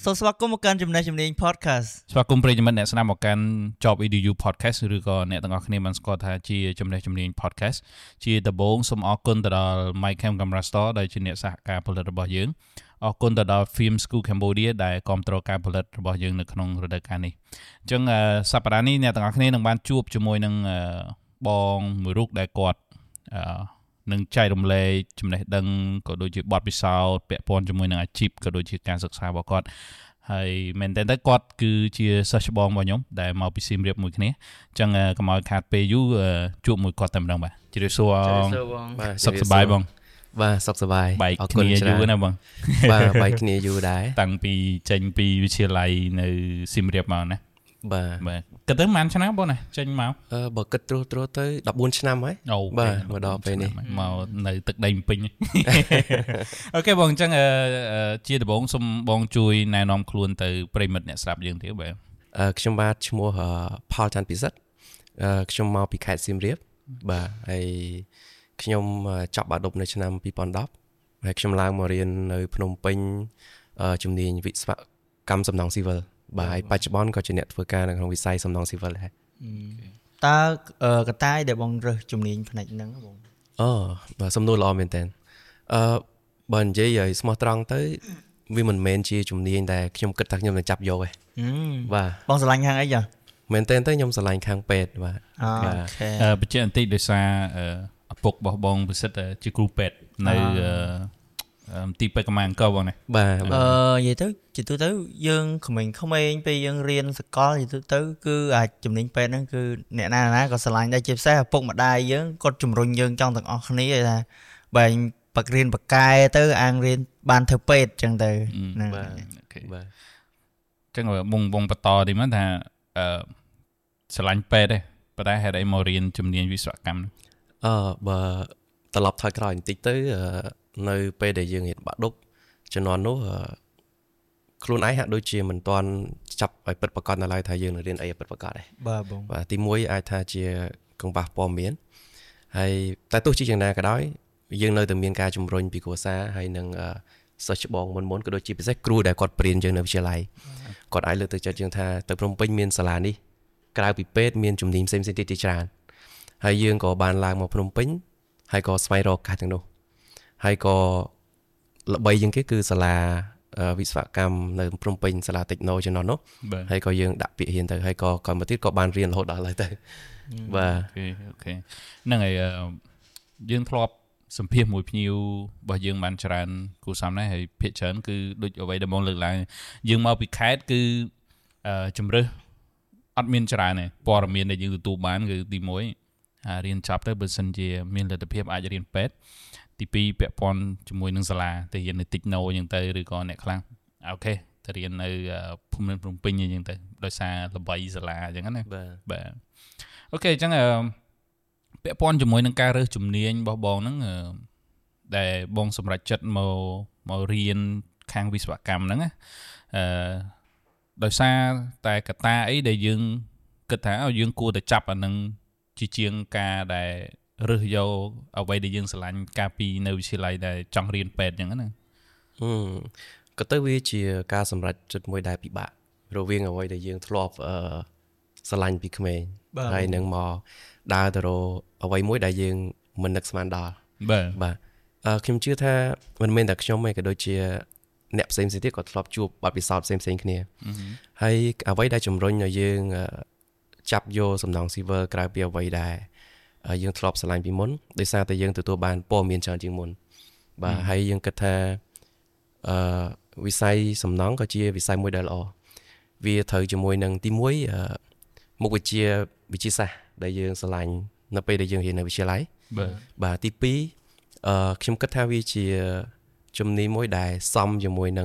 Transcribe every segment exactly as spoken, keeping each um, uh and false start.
សូមស្វាគមន៍មកកាន់ចំណេះជំនាញ podcast ស្វាគមន៍ប្រិយមិត្តអ្នកស្ដាប់មកកាន់ Job Edu Podcast ឬក៏អ្នកទាំងអស់គ្នាបានស្គាល់ថាជាចំណេះជំនាញ podcast ជាដំបូងសូមអរគុណទៅដល់ MyCam Camera Store ដែលជាអ្នកសហការផលិតរបស់យើងអរគុណទៅដល់ Film School Cambodia ដែលគាំទ្រការផលិតរបស់យើងនៅក្នុងរដូវកាលនេះអញ្ចឹងសប្តាហ៍នេះអ្នកទាំងអស់គ្នានឹងបានជួបជាមួយនឹងបងមួយរូបដែលគាត់អឺនឹងចែករំលែកចំណេះដឹងក៏ដូចជាបទពិសោធន៍ពាក់ព័ន្ធជាមួយនឹងអាជីពក៏ដូចជាការសិក្សារបស់គាត់ហើយមែនតើគាត់គឺជាសិស្សច្បងរបស់ខ្ញុំដែលមកពីសៀមរាបមួយគ្នាអញ្ចឹងកុំឲ្យខាតពេលយូរជួបមួយគាត់តែម្ដងបាទជម្រាបសួរបាទសុខសប្បាយបងបាទសុខសប្បាយអរគុណយូរណាបងបាទបាយគ្នាយូរដែរតាំងពីចេញពីវិទ្យាល័យនៅសៀមរាបមកណាបាទបាទគិតទៅប៉ុន្មានឆ្នាំបងណាចេញមកអឺបើគិតត្រួសត្រួសទៅដប់បួនឆ្នាំហើយបាទមកដល់ពេលនេះមកនៅទឹកដីពេញអូខេបងអញ្ចឹងជាដំបូងសូមបងជួយណែនាំខ្លួនទៅប្រិមិត្តអ្នកស្ដាប់យើងទៀតបាទអឺខ្ញុំបាទឈ្មោះផលច័ន្ទពិសិដ្ឋអឺខ្ញុំមកពីខេត្តសៀមរាបបាទហើយខ្ញុំចប់បាក់ឌុបនៅឆ្នាំពីរពាន់ដប់ហើយខ្ញុំឡើងមករៀននៅភ្នំពេញជំនាញវិស្វកម្មសំណង់ស៊ីវិលបាទហើយបច្ចុប្បន្នក៏ជាអ្នកធ្វើការនៅក្នុងវិស័យសំណង់ស៊ីវិលដែរតើកត្តាដែលបងរើសជំនាញផ្នែកហ្នឹងបងអូបាទសំណួរល្អមែនតើអឺបើនិយាយឲ្យស្មោះត្រង់ទៅវាមិនមែនជាជំនាញដែលខ្ញុំគិតថាខ្ញុំនឹងចាប់យកទេបាទបងឆ្លាញ់ខាងអីចាមែនតើទៅខ្ញុំឆ្លាញ់ខាងពេទ្យបាទអូខេអឺបញ្ជាក់បន្តិចដោយសារឪពុករបស់បងពិសិដ្ឋជាគ្រូពេទ្យនៅទីពេទ្យកម្ពុជាបងណាបាទអឺនិយាយទៅជាទូទៅយើងក្មេងក្មេងពេលយើងរៀនសកលនិយាយទៅគឺអាចជំនាញពេទ្យហ្នឹងគឺអ្នកណាណាក៏ឆ្លាញ់ដែរជាពិសេសឪពុកម្ដាយយើងគាត់ជំរុញយើងចង់ទាំងអស់គ្នាថាបែងបករៀនបកែទៅអាងរៀនបានធ្វើពេទ្យអញ្ចឹងទៅហ្នឹងបាទអូខេបាទអញ្ចឹងបងបងបន្តទីមកថាអឺឆ្លាញ់ពេទ្យទេប៉ុន្តែហេតុអីមករៀនជំនាញវិស្វកម្មអឺបើត្រឡប់ថយក្រោយបន្តិចទៅនៅពេលដែលយើងរៀនបាក់ឌុបជំនាន់នោះខ្លួនឯងហាក់ដូចជាមិនទាន់ចាប់ឲ្យពិតប្រាកដនៅឡើយថាយើងនឹងរៀនអីឲ្យពិតប្រាកដទេបាទបងបាទទីមួយអាចថាជាកង្វះព័ត៌មានហើយតែទោះជាយ៉ាងណាក៏ដោយយើងនៅតែមានការជំរុញពីគ្រួសារហើយនឹងសិស្សច្បងមុនមុនក៏ដូចជាពិសេសគ្រូដែលគាត់ព្រៀនយើងនៅវិទ្យាល័យគាត់អាចលើកទឹកចិត្តយើងថាទៅភ្នំពេញមានសាលានេះក្រៅពីពេទ្យមានជំនាញផ្សេងៗទៀតជាច្រើនហើយយើងក៏បានឡើងមកភ្នំពេញហើយក៏ស្វែងរកឱកាសទាំងនោះហើយក៏ល្បីជាងគេគឺសាលាវិស្វកម្មនៅភ្នំពេញសាលា Techno ជំនាន់នោះហើយក៏យើងដាក់ពាក្យរៀនទៅហើយក៏គាត់មកទៀតក៏បានរៀនរហូតដល់ហើយទៅបាទអូខេអូខេហ្នឹងហើយយើងធ្លាប់សម្ភាសមួយភ្ញៀវរបស់យើងបានច្រើនគូសំណាស់ហើយភាគច្រើនគឺដូចអ្វីដែលបងលើកឡើងយើងមកពីខេត្តគឺជំរឿសអត់មានច្រើនទេព័ត៌មានដែលយើងទទួលបានគឺទីមួយរៀនចប់ទៅបើសិនជាមានលទ្ធភាពអាចរៀនពេទ្យទីពីរពាក់ព័ន្ធជាមួយនឹងសាលាទៅរៀននៅ Techno អញ្ចឹងទៅឬក៏អ្នកខ្លះអូខេទៅរៀននៅភូមិភ្នំពេញអញ្ចឹងទៅដោយសារល្បីសាលាអញ្ចឹងណាបាទអូខេអញ្ចឹងពាក់ព័ន្ធជាមួយនឹងការរើសជំនាញរបស់បងហ្នឹងដែលបងសម្រេចចិត្តមកមករៀនខាងវិស្វកម្មហ្នឹងណាអឺដោយសារតែកត្តាអីដែលយើងគិតថាយើងគួរតែចាប់អានឹងជាជាងការដែលរើសយកអ្វីដែលយើងស្រឡាញ់កាលពីនៅវិទ្យាល័យដែលចង់រៀនពេទ្យអញ្ចឹងណាហឹមក៏ទៅវាជាការសម្រេចចិត្តមួយដែលពិបាករវាងអ្វីដែលយើងធ្លាប់អឺស្រឡាញ់ពីក្មេងហើយនឹងមកដើរទៅរកអ្វីមួយដែលយើងមិននឹកស្មានដល់បាទបាទអឺខ្ញុំជឿថាមិនមែនតែខ្ញុំទេក៏ដូចជាអ្នកផ្សេងៗទៀតក៏ធ្លាប់ជួបបទពិសោធន៍ផ្សេងៗគ្នាហើយអ្វីដែលជំរុញឲ្យយើងចាប់យកសំណង់ស៊ីវិលក្រៅពីអ្វីដែលយើងធ្លាប់ឆ្លាញ់ពីមុនដោយសារតែយើងទទួលបានព័ត៌មានច្រើនជាងមុនបាទហើយយើងគិតថាអឺវិស័យសំណង់ក៏ជាវិស័យមួយដែលល្អវាត្រូវជាមួយនឹងទីមួយមុខវិជ្ជាវិទ្យាសាស្ត្រដែលយើងឆ្លាញ់នៅពេលដែលយើងរៀននៅវិទ្យាល័យបាទបាទទីពីរអឺខ្ញុំគិតថាវាជាជំនាញមួយដែលសមជាមួយនឹង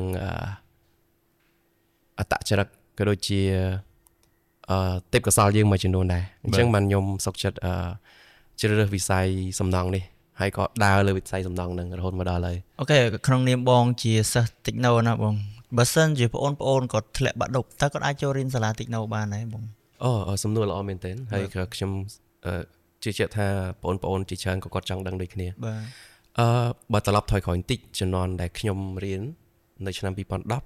អត្តចរិតក៏ដូចជាអឺទេពកោសល្យយើងមួយចំនួនដែរអញ្ចឹងបានខ្ញុំសុខចិត្តអឺជ្រើសរើសវិស័យសំណង់នេះហើយក៏ដើរលើវិស័យសំណង់ហ្នឹងរហូតមកដល់ហើយអូខេក្នុងនាមបងជាសិស្ស Techno ណាបងបើសិនជាបងប្អូនគាត់ធ្លាក់បាក់ឌុបតើគាត់អាចចូលរៀនសាលា Techno បានដែរបងអូសំណួរល្អមែនទែនហើយក៏ខ្ញុំជឿជាក់ថាបងប្អូនជាច្រើនក៏គាត់ចង់ដឹងដូចគ្នាបាទអឺបើត្រឡប់ថយក្រោយបន្តិចជំនាន់ដែលខ្ញុំរៀននៅឆ្នាំពីរពាន់ដប់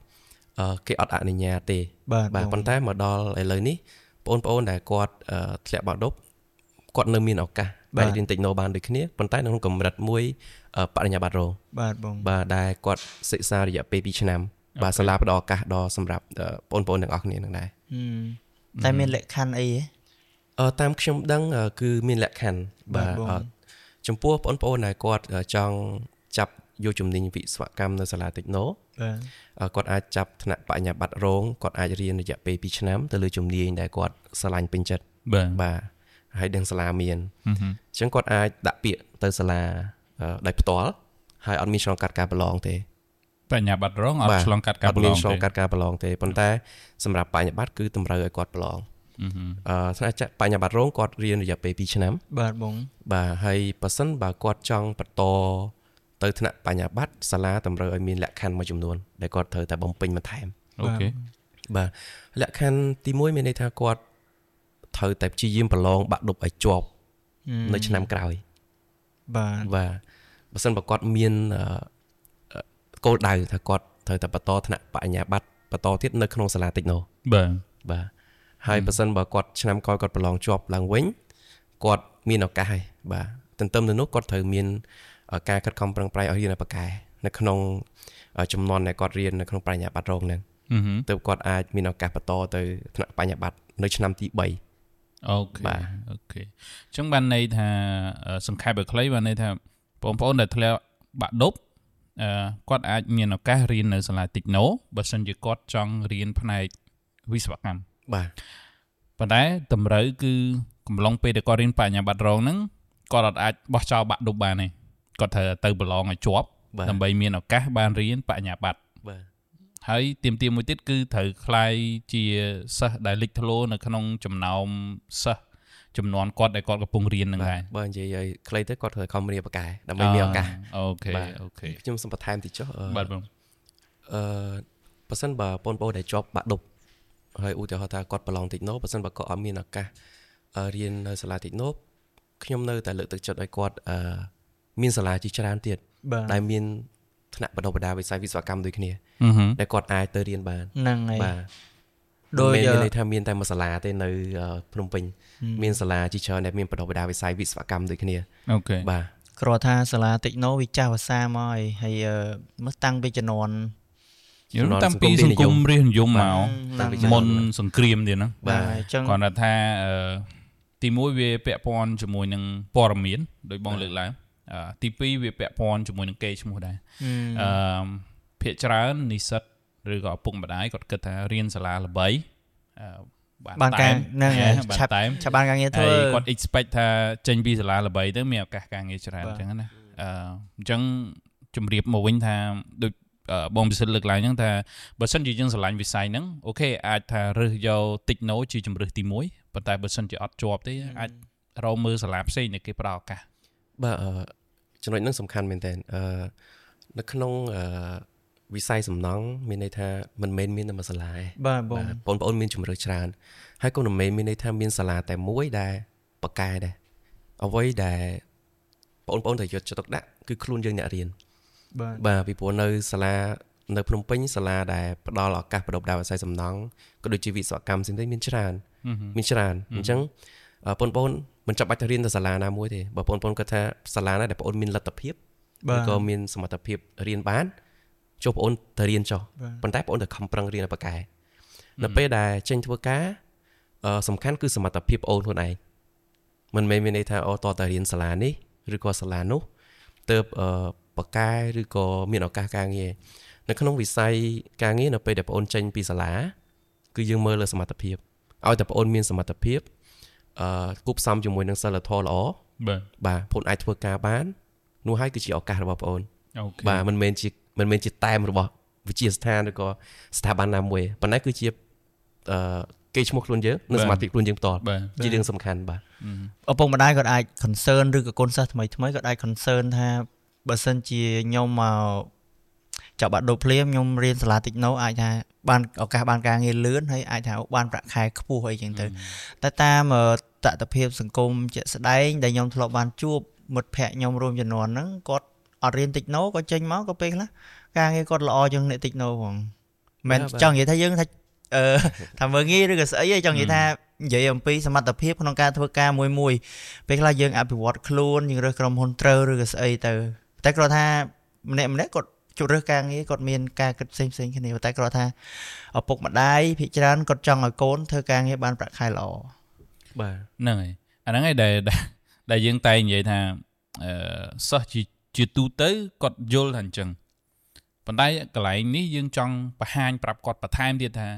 អឺគេអត់អនុញ្ញាតទេបាទបាទប៉ុន្តែមកដល់ឥឡូវនេះបងប្អូនដែលគាត់ធ្លាក់បាក់ឌុបគាត់នៅមានឱកាសដែលរៀនតិចណូបានដូចគ្នាប៉ុន្តែក្នុងកម្រិតមួយបរិញ្ញាបត្ររងបាទបងបាទដែលគាត់សិក្សារយៈពេលពីរឆ្នាំបាទសាលាផ្ដល់ឱកាសដល់សម្រាប់បងប្អូនទាំងអស់គ្នានឹងដែរតែមានលក្ខខណ្ឌអីហ៎អឺតាមខ្ញុំដឹងគឺមានលក្ខខណ្ឌបាទចំពោះបងប្អូនដែលគាត់ចង់ចាប់យកជំនាញវិស្វកម្មនៅសាលាតិចណូបាទគាត់អាចចាប់ថ្នាក់បញ្ញាបត្ររងគាត់អាចរៀនរយៈពេលពីរឆ្នាំទៅលើជំនាញដែលគាត់ស្រឡាញ់ពេញចិត្តបាទបាទហើយដឹងសាលាមានអញ្ចឹងគាត់អាចដាក់ពាក្យទៅសាលាដោយផ្ទាល់ហើយអត់មានឆ្លងកាត់ការប្រឡងទេបញ្ញាបត្ររងអត់ឆ្លងកាត់ការប្រឡងទេអត់មានឆ្លងកាត់ការប្រឡងទេប៉ុន្តែសម្រាប់បញ្ញាបត្រគឺតម្រូវឲ្យគាត់ប្រឡងអឺថ្នាក់បញ្ញាបត្ររងគាត់រៀនរយៈពេលពីរឆ្នាំបាទបងបាទហើយប៉ះសិនបើគាត់ចង់បន្តទៅថ្នាក់បញ្ញាបត្រសាលាតម្រូវឲ្យមានលក្ខខណ្ឌមួយចំនួនដែលគាត់ត្រូវតែបំពេញបន្ថែមអូខេបាទលក្ខខណ្ឌទីមួយមានន័យថាគាត់ត្រូវតែព្យាយាមប្រឡងបាក់ឌុបឲ្យជាប់នៅឆ្នាំក្រោយបាទបាទបើសិនបើគាត់មានគោលដៅថាគាត់ត្រូវតែបន្តថ្នាក់បញ្ញាបត្របន្តទៀតនៅក្នុងសាលាតិចណូបាទបាទហើយបើសិនបើគាត់ឆ្នាំក្រោយគាត់ប្រឡងជាប់ឡើងវិញគាត់មានឱកាសហើយបាទទន្ទឹមទៅនោះគាត់ត្រូវមានការខិតខំប្រឹងប្រែងឲ្យរៀនឲ្យប៉ាកែនៅក្នុងចំនួនដែលគាត់រៀននៅក្នុងបញ្ញាបត្ររងហ្នឹងទើបគាត់អាចមានឱកាសបន្តទៅថ្នាក់បញ្ញាបត្រនៅឆ្នាំទីបីអូខេអូខេអញ្ចឹងបានន័យថាសង្ខេបឲ្យខ្លីបានន័យថាបងប្អូនដែលធ្លាក់បាក់ឌុបអឺគាត់អាចមានឱកាសរៀននៅសាលាតិចណូបើសិនជាគាត់ចង់រៀនផ្នែកវិស្វកម្មបាទប៉ុន្តែតម្រូវគឺកំឡុងពេលដែលគាត់រៀនបញ្ញាបត្ររងហ្នឹងគាត់អត់អាចបោះចោលបាក់ឌុបបានទេគាត់ត្រូវទៅប្រឡងឲ្យជាប់ដើម្បីមានឱកាសបានរៀនបញ្ញាបត្របាទហើយទៀមទាមួយទៀតគឺត្រូវខ្លាយជាសិស្សដែលលេចធ្លោនៅក្នុងចំណោមសិស្សចំនួនគាត់ដែលគាត់កំពុងរៀនហ្នឹងដែរបើនិយាយឲ្យខ្លីទៅគាត់ត្រូវខំរៀនប៉ាកែដើម្បីមានឱកាសអូខេអូខេខ្ញុំសូមបន្ថែមតិចចុះបាទបងអឺបើសិនបើបងប្អូនដែលជាប់បាក់ឌុបហើយឧទាហរណ៍ថាគាត់ប្រឡងតិចណូបើសិនបើគាត់អត់មានឱកាសរៀននៅសាលាតិចណូខ្ញុំនៅតែលើកទឹកចិត្តឲ្យគាត់អឺមានសាលាជាច្រើនទៀតដែលមានថ្នាក់បណ្ដុះបណ្ដាលវិស័យវិស្វកម្មដូចគ្នាដែលគាត់អាចទៅរៀនបានហ្នឹងហើយបាទដោយមានន័យថាមានតែមួយសាលាទេនៅភ្នំពេញមានសាលាជាច្រើនដែលមានបណ្ដុះបណ្ដាលវិស័យវិស្វកម្មដូចគ្នាអូខេបាទគ្រាន់ថាសាលាតិចណូវាចាស់ភាសាមកហើយហើយមកតាំងពីជំនាន់យើងតាំងពីសង្គមរាស្ត្រនិយមមកមុនសង្គ្រាមទៀតហ្នឹងបាទអញ្ចឹងគាត់ថាទីមួយវាពាក់ព័ន្ធជាមួយនឹងព័ត៌មានដោយបងលើកឡើងទីពីរវាពាក់ព័ន្ធជាមួយនឹងកេរ្តិ៍ឈ្មោះដែរអឺភាគច្រើននិស្សិតឬក៏ឪពុកម្ដាយគាត់គិតថារៀនសាលាល្បីអឺបានការហ្នឹងឆាប់ឆាប់បានការងារធ្វើគាត់ expect ថាចេញពីសាលាល្បីទៅមានឱកាសការងារច្រើនអញ្ចឹងណាអឺអញ្ចឹងជំរាបមកវិញថាដូចបងពិសិដ្ឋលើកឡើងហ្នឹងថាបើសិនជាយើងស្រឡាញ់វិស័យហ្នឹងអូខេអាចថារើសយកតិចណូជាជំរើសទីមួយប៉ុន្តែបើសិនជាអត់ជាប់ទេអាចរកមើលសាលាផ្សេងដែលគេផ្ដល់ឱកាសបាទចំណុចហ្នឹងសំខាន់មែនតើអឺនៅក្នុងអឺវិស័យសំណង់មានន័យថាមិនមែនមានតែមួយសាលាទេបាទបងបងប្អូនមានជំរឿច្រើនហើយក៏មិនមែនមានន័យថាមានសាលាតែមួយដែលបកកែដែរអ្វីដែលបងប្អូនត្រូវយកចិត្តទុកដាក់គឺខ្លួនយើងអ្នករៀនបាទបាទពីព្រោះនៅសាលានៅភ្នំពេញសាលាដែលផ្ដល់ឱកាសបណ្ដុះបណ្ដាលវិស័យសំណង់ក៏ដូចជាវិស្វកម្មផ្សេងៗមានច្រើនមានច្រើនអញ្ចឹងបងប្អូនមិនចាំបាច់ទៅរៀនទៅសាលាណាមួយទេបើបងប្អូនគាត់ថាសាលាណាដែលបងប្អូនមានលទ្ធភាពឬក៏មានសមត្ថភាពរៀនបានចូលបងប្អូនទៅរៀនចុះប៉ុន្តែបងប្អូនត្រូវខំប្រឹងរៀនឲ្យប៉ាកែនៅពេលដែលចេញធ្វើការសំខាន់គឺសមត្ថភាពបងប្អូនខ្លួនឯងមិនមែនមានន័យថាអូតតរៀនសាលានេះឬក៏សាលានោះទៅប៉ាកែឬក៏មានឱកាសការងារនៅក្នុងវិស័យការងារនៅពេលដែលបងប្អូនចេញពីសាលាគឺយើងមើលលើសមត្ថភាពឲ្យតែបងប្អូនមានសមត្ថភាពអឺគប់ផ្សំជាមួយនឹងសិលធម៌ល្អបាទបាទបងប្អូនអាចធ្វើការបាននោះហើយគឺជាឱកាសរបស់បងប្អូនអូខេបាទមិនមែនជាមិនមែនជាតែមរបស់វិទ្យាស្ថានឬក៏ស្ថាប័នណាមួយប៉ុន្តែគឺជាអឺគេឈ្មោះខ្លួនយើងនិងសមាធិខ្លួនយើងផ្ទាល់ជារឿងសំខាន់បាទឪពុកម្ដាយគាត់អាច concern ឬក៏កូនសិស្សថ្មីថ្មីគាត់អាច concern ថាបើសិនជាខ្ញុំមកចាប់បាក់ដូរភ្លាមខ្ញុំរៀនសាលាតិចណូអាចថាបានឱកាសបានការងារលឿនហើយអាចថាបានប្រាក់ខែខ្ពស់អីចឹងទៅតែតាមតថភាពសង្គមជាក់ស្ដែងដែលខ្ញុំធ្លាប់បានជួបមិត្តភ័ក្តិខ្ញុំរួមចំនួនហ្នឹងគាត់អត់រៀនតិចណូក៏ចេញមកក៏ពេលខ្លះការងារគាត់ល្អជាងអ្នកតិចណូផង mình cho người ta dương thay thằng vừa nghe được cái ấy cho người ta vậy ông pi sắm mặt tập hiệp con ca thưa ca mùi mùi bây giờ dương áp vật luôn nhưng rồi cầm hôn trơ rồi cái ấy từ tại có tha nè mình đấy có chủ rơi caงี้có miền ca cái xem xem cái này tại có tha ở bục mặt đáy phía trên có trong ở cốn thưa caงี้ban bạc khai lọ bà này anh nói đây đại dương tay vậy thà sao chỉ chỉ tu tới có vô hành trình phần đây cái lại ní dương trong bà hai bạc có bà time đi thà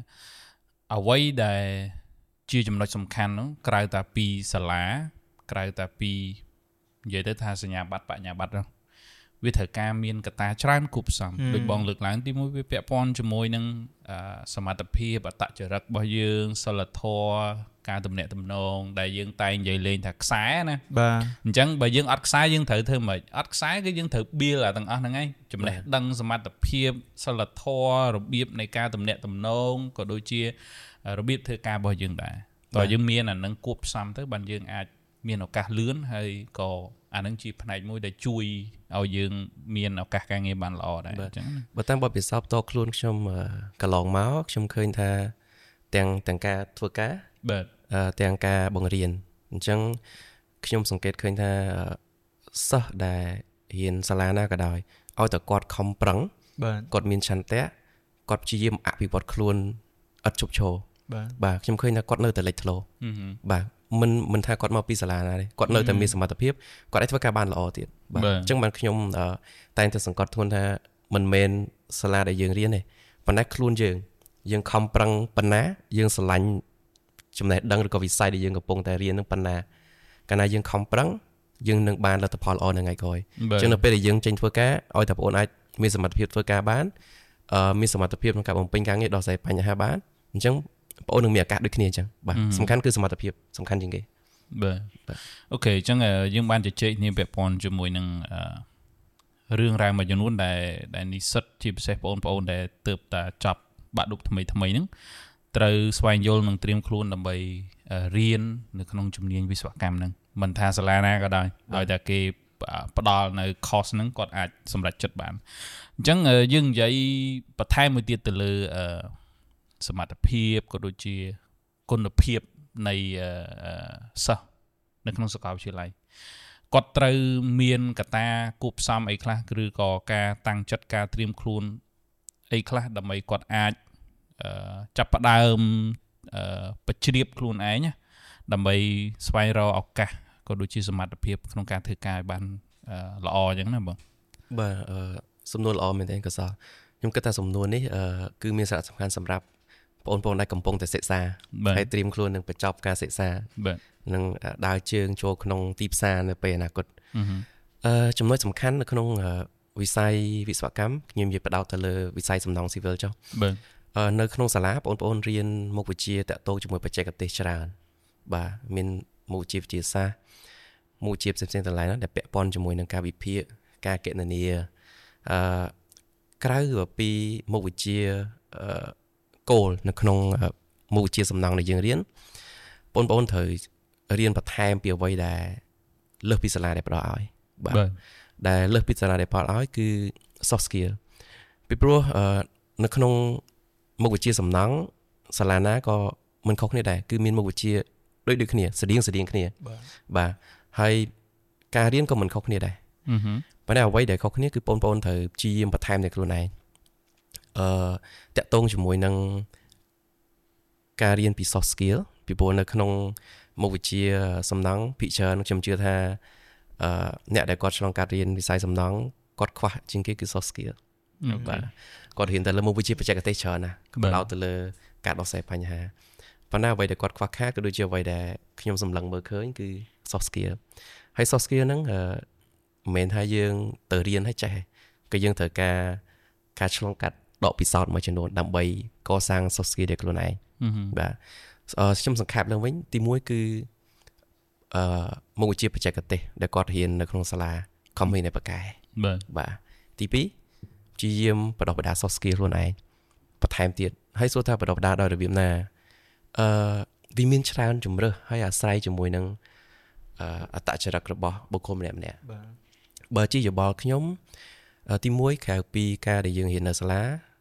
ở quay để chưa chấm nói sầm khăn nó cái ta pi sả lá cái ta pi vậy tới thà sẽ nhà bắt bạn nhà bắt đâuวิธีการมีนกตาชรันกุบสัมโดยบองหลึกหลังที่มุ้ยเปียปอนจมวยนั่งสมาธิพีบตัดจรักบ่ยืงสลัดทอการตำแหน่งตำนองได้ยืงไตใหญ่เลยถักซ้ายนะจังบ่ยืงอัดซ้ายยืงถือเธอมาอัดซ้ายก็ยืงถือเบี้ยแหละต่างอันนั่งไงจำเลยดังสมาธิพีบสลัดทอระเบียบในการตำแหน่งตำนองก็โดยเชี่ยระเบียบเธอการบ่ยืงได้ต่อยืงมีนนั่งกุบสัมทั้งบันยืงอาจมีนโอกาสเลื่อนให้ก็อันนั้นจีบในมวยได้ช่วยเอายืงเมียนเอาการเงินบานหล่อได้บัดตั้งบ่เป็นซอบโตคลุนชมกะลองเมาส์ชมเคยท่าแต่งแต่งกาทัวก้าแต่งกาบังเรียนจังชมสังเกตเคยท่าซะได้เห็นสลาหน้าก็ได้เอาแต่กอดคำปรังกอดมีนชันเตะกอดจีมอภิบดคลุนอัดชุบโชบ่าชมเคยท่ากอดเนื้อแต่เล็กโลบ่ามันมันท่ากอดมาปีสลานะเลยกอดเลยแต่มีสมรรถภาพกอดได้ทั่วการบ้านละออติดจังมันขยมแต่งแต่สังกัดทุนท่ามันเมนสลาได้ยืงเรียนเลยปัญหาคลุนยืงยืงคำปรังปัญหายืงสลันจำได้ดังหรือก็วิสัยได้ยืงกับปงแต่เรียนนึงปัญหาการนายยืงคำปรังยืงหนึ่งบานเราแต่พอละออยังไงก่อยจังเราไปได้ยืงเจนทั่วแก่เอาแต่ปนไอมีสมรรถภาพทั่วการบ้านมีสมรรถภาพในการเป็นการเงี้ยดอกใส่ปัญหาบ้านจังปนหนึ่งมีอากาศด้วยขี้จังบ่สำคัญคือสมรรถภาพสำคัญจริงๆบ่โอเคจังยังบ้านจะเจนี่แบบปอนจมวยนึงเรื่องราวมาจนวนได้ได้นิสัยที่เซฟปอนปอนได้เติบแต่จับบาดดุทำไมทำไมนึงตราสวายโยลนึงเตรียมครูนดำไปเรียนในขนมจุ่มเนียนวิศวกรรมนึงมันทาสลานาก็ได้โดยแต่เก็บปดอลในคอร์สนึงก็อาจสำหรับจัดบ้านจังยังใจประเทศมือเตียตเลยสมรรถภาพก็โดยเฉพาะคุณภาพในสะในขนมสกาวเชียร์ไรกดตรเมียนกตากุบซ้ำไอ้คลาหรือก่อการตั้งจัดการเตรียมครูนไอ้คลาดำไปกดอาจจับประดามปัจเจียบครูนไอ้เนี่ยดำไปสไปรอออกกะก็ดูชีสมัติเพียบขนมการถือกายบันละออย่างนั้นบ้างบ่สำนวนละอเหมือนกันก็ซะยังก็แต่สำนวนนี้คือมีสาระสำคัญสำหรับปนปนได้กำปงแต่เสษาให้เตรียมครูนึงไปจอบการเสษานึงดาวเชิงโชว์ขนมตีบซาในปีอนาคตจำนวนสำคัญในขนมวิสัยวิศวกรรมยิ่งยิ่งประดาวแต่เลยวิสัยสำนองซิเวลเจ้าในขนมสลาปนปนเรียนมุกวิจัยแต่โตจมูกปัจจัยกับเตชรานบ่ามีมุกวิจัยวิจัยซามุกวิจัยเส้นๆแต่ไรนะแต่เปะปนจมูกในการวิพีการเกณฑ์เนียกล้าแบบปีมุกวิจัยโกลในขนมมุกวิจัยสำนองในยังเรียนปนปนเถยเรียนประเทศเปียวไว้ได้เลือกพิศลาได้ปลอดภัยบ่ได้เลือกพิศลาได้ปลอดภัยคือ soft skill ปีโปรในขนมมุกวิจัยสำนักสลานะก็มันเขาเนี่ยได้คือมีมุกวิจัยด้วยด้วยគ្នាស្តៀងស្តៀងគ្នាបាទហើយការរៀនក៏មិនខុសគ្នាដែរប៉ុន្តែអ្វីដែលខុសគ្នាគឺបងប្អូនត្រូវព្យាយាមបន្ថែមនៅខ្លួនឯងអឺតាក់ទងជាមួយនឹងការរៀនពី soft skill ពីព្រោះនៅក្នុងមុខវិជ្ជាសំណង់ភិជាខ្ញុំជឿថាអឺអ្នកដែលគាត់ឆ្លងកាត់រៀនវិស័យសំណង់គាត់ខ្វះជាងគេគឺ soft skill បាទគាត់រៀនតែលើមុខវិជ្ជាបច្ចេកទេសច្រើនណាស់បដោតទៅលើការដោះស្រាយបញ្ហាប៉ុន្តែអ្វីដែលគាត់ខ្វះខាតក៏ដូចជាអ្វីដែលខ្ញុំសម្លឹងមើលឃើញគឺ soft skill ហើយ soft skill ហ្នឹងអឺមិនមែនថាយើងទៅរៀនឲ្យចេះក៏យើងត្រូវការការឆ្លងកាត់ដកពិសោធន៍មួយចំនួនដើម្បីកសាង soft skill ដែលខ្លួនឯងបាទខ្ញុំសង្ខេបឡើងវិញទីមួយគឺអឺមុខវិជ្ជាបច្ចេកទេសដែលគាត់រៀននៅក្នុងសាលាខំរៀននៅបកែបាទបាទទីពីរព្យាយាមបដិបដា soft skill ខ្លួនឯងបន្ថែមទៀតហើយសួរថាបដិបដាដោយរបៀបណាអឺវាមានច្រើនជំរើសហើយអាស្រ័យជាមួយនឹងអត្តចរិតរបស់បុគ្គលម្នាក់ម្នាក់បាទបើជាយោបល់ខ្ញុំទីមួយក្រៅពីការដែលយើងរៀននៅសាលា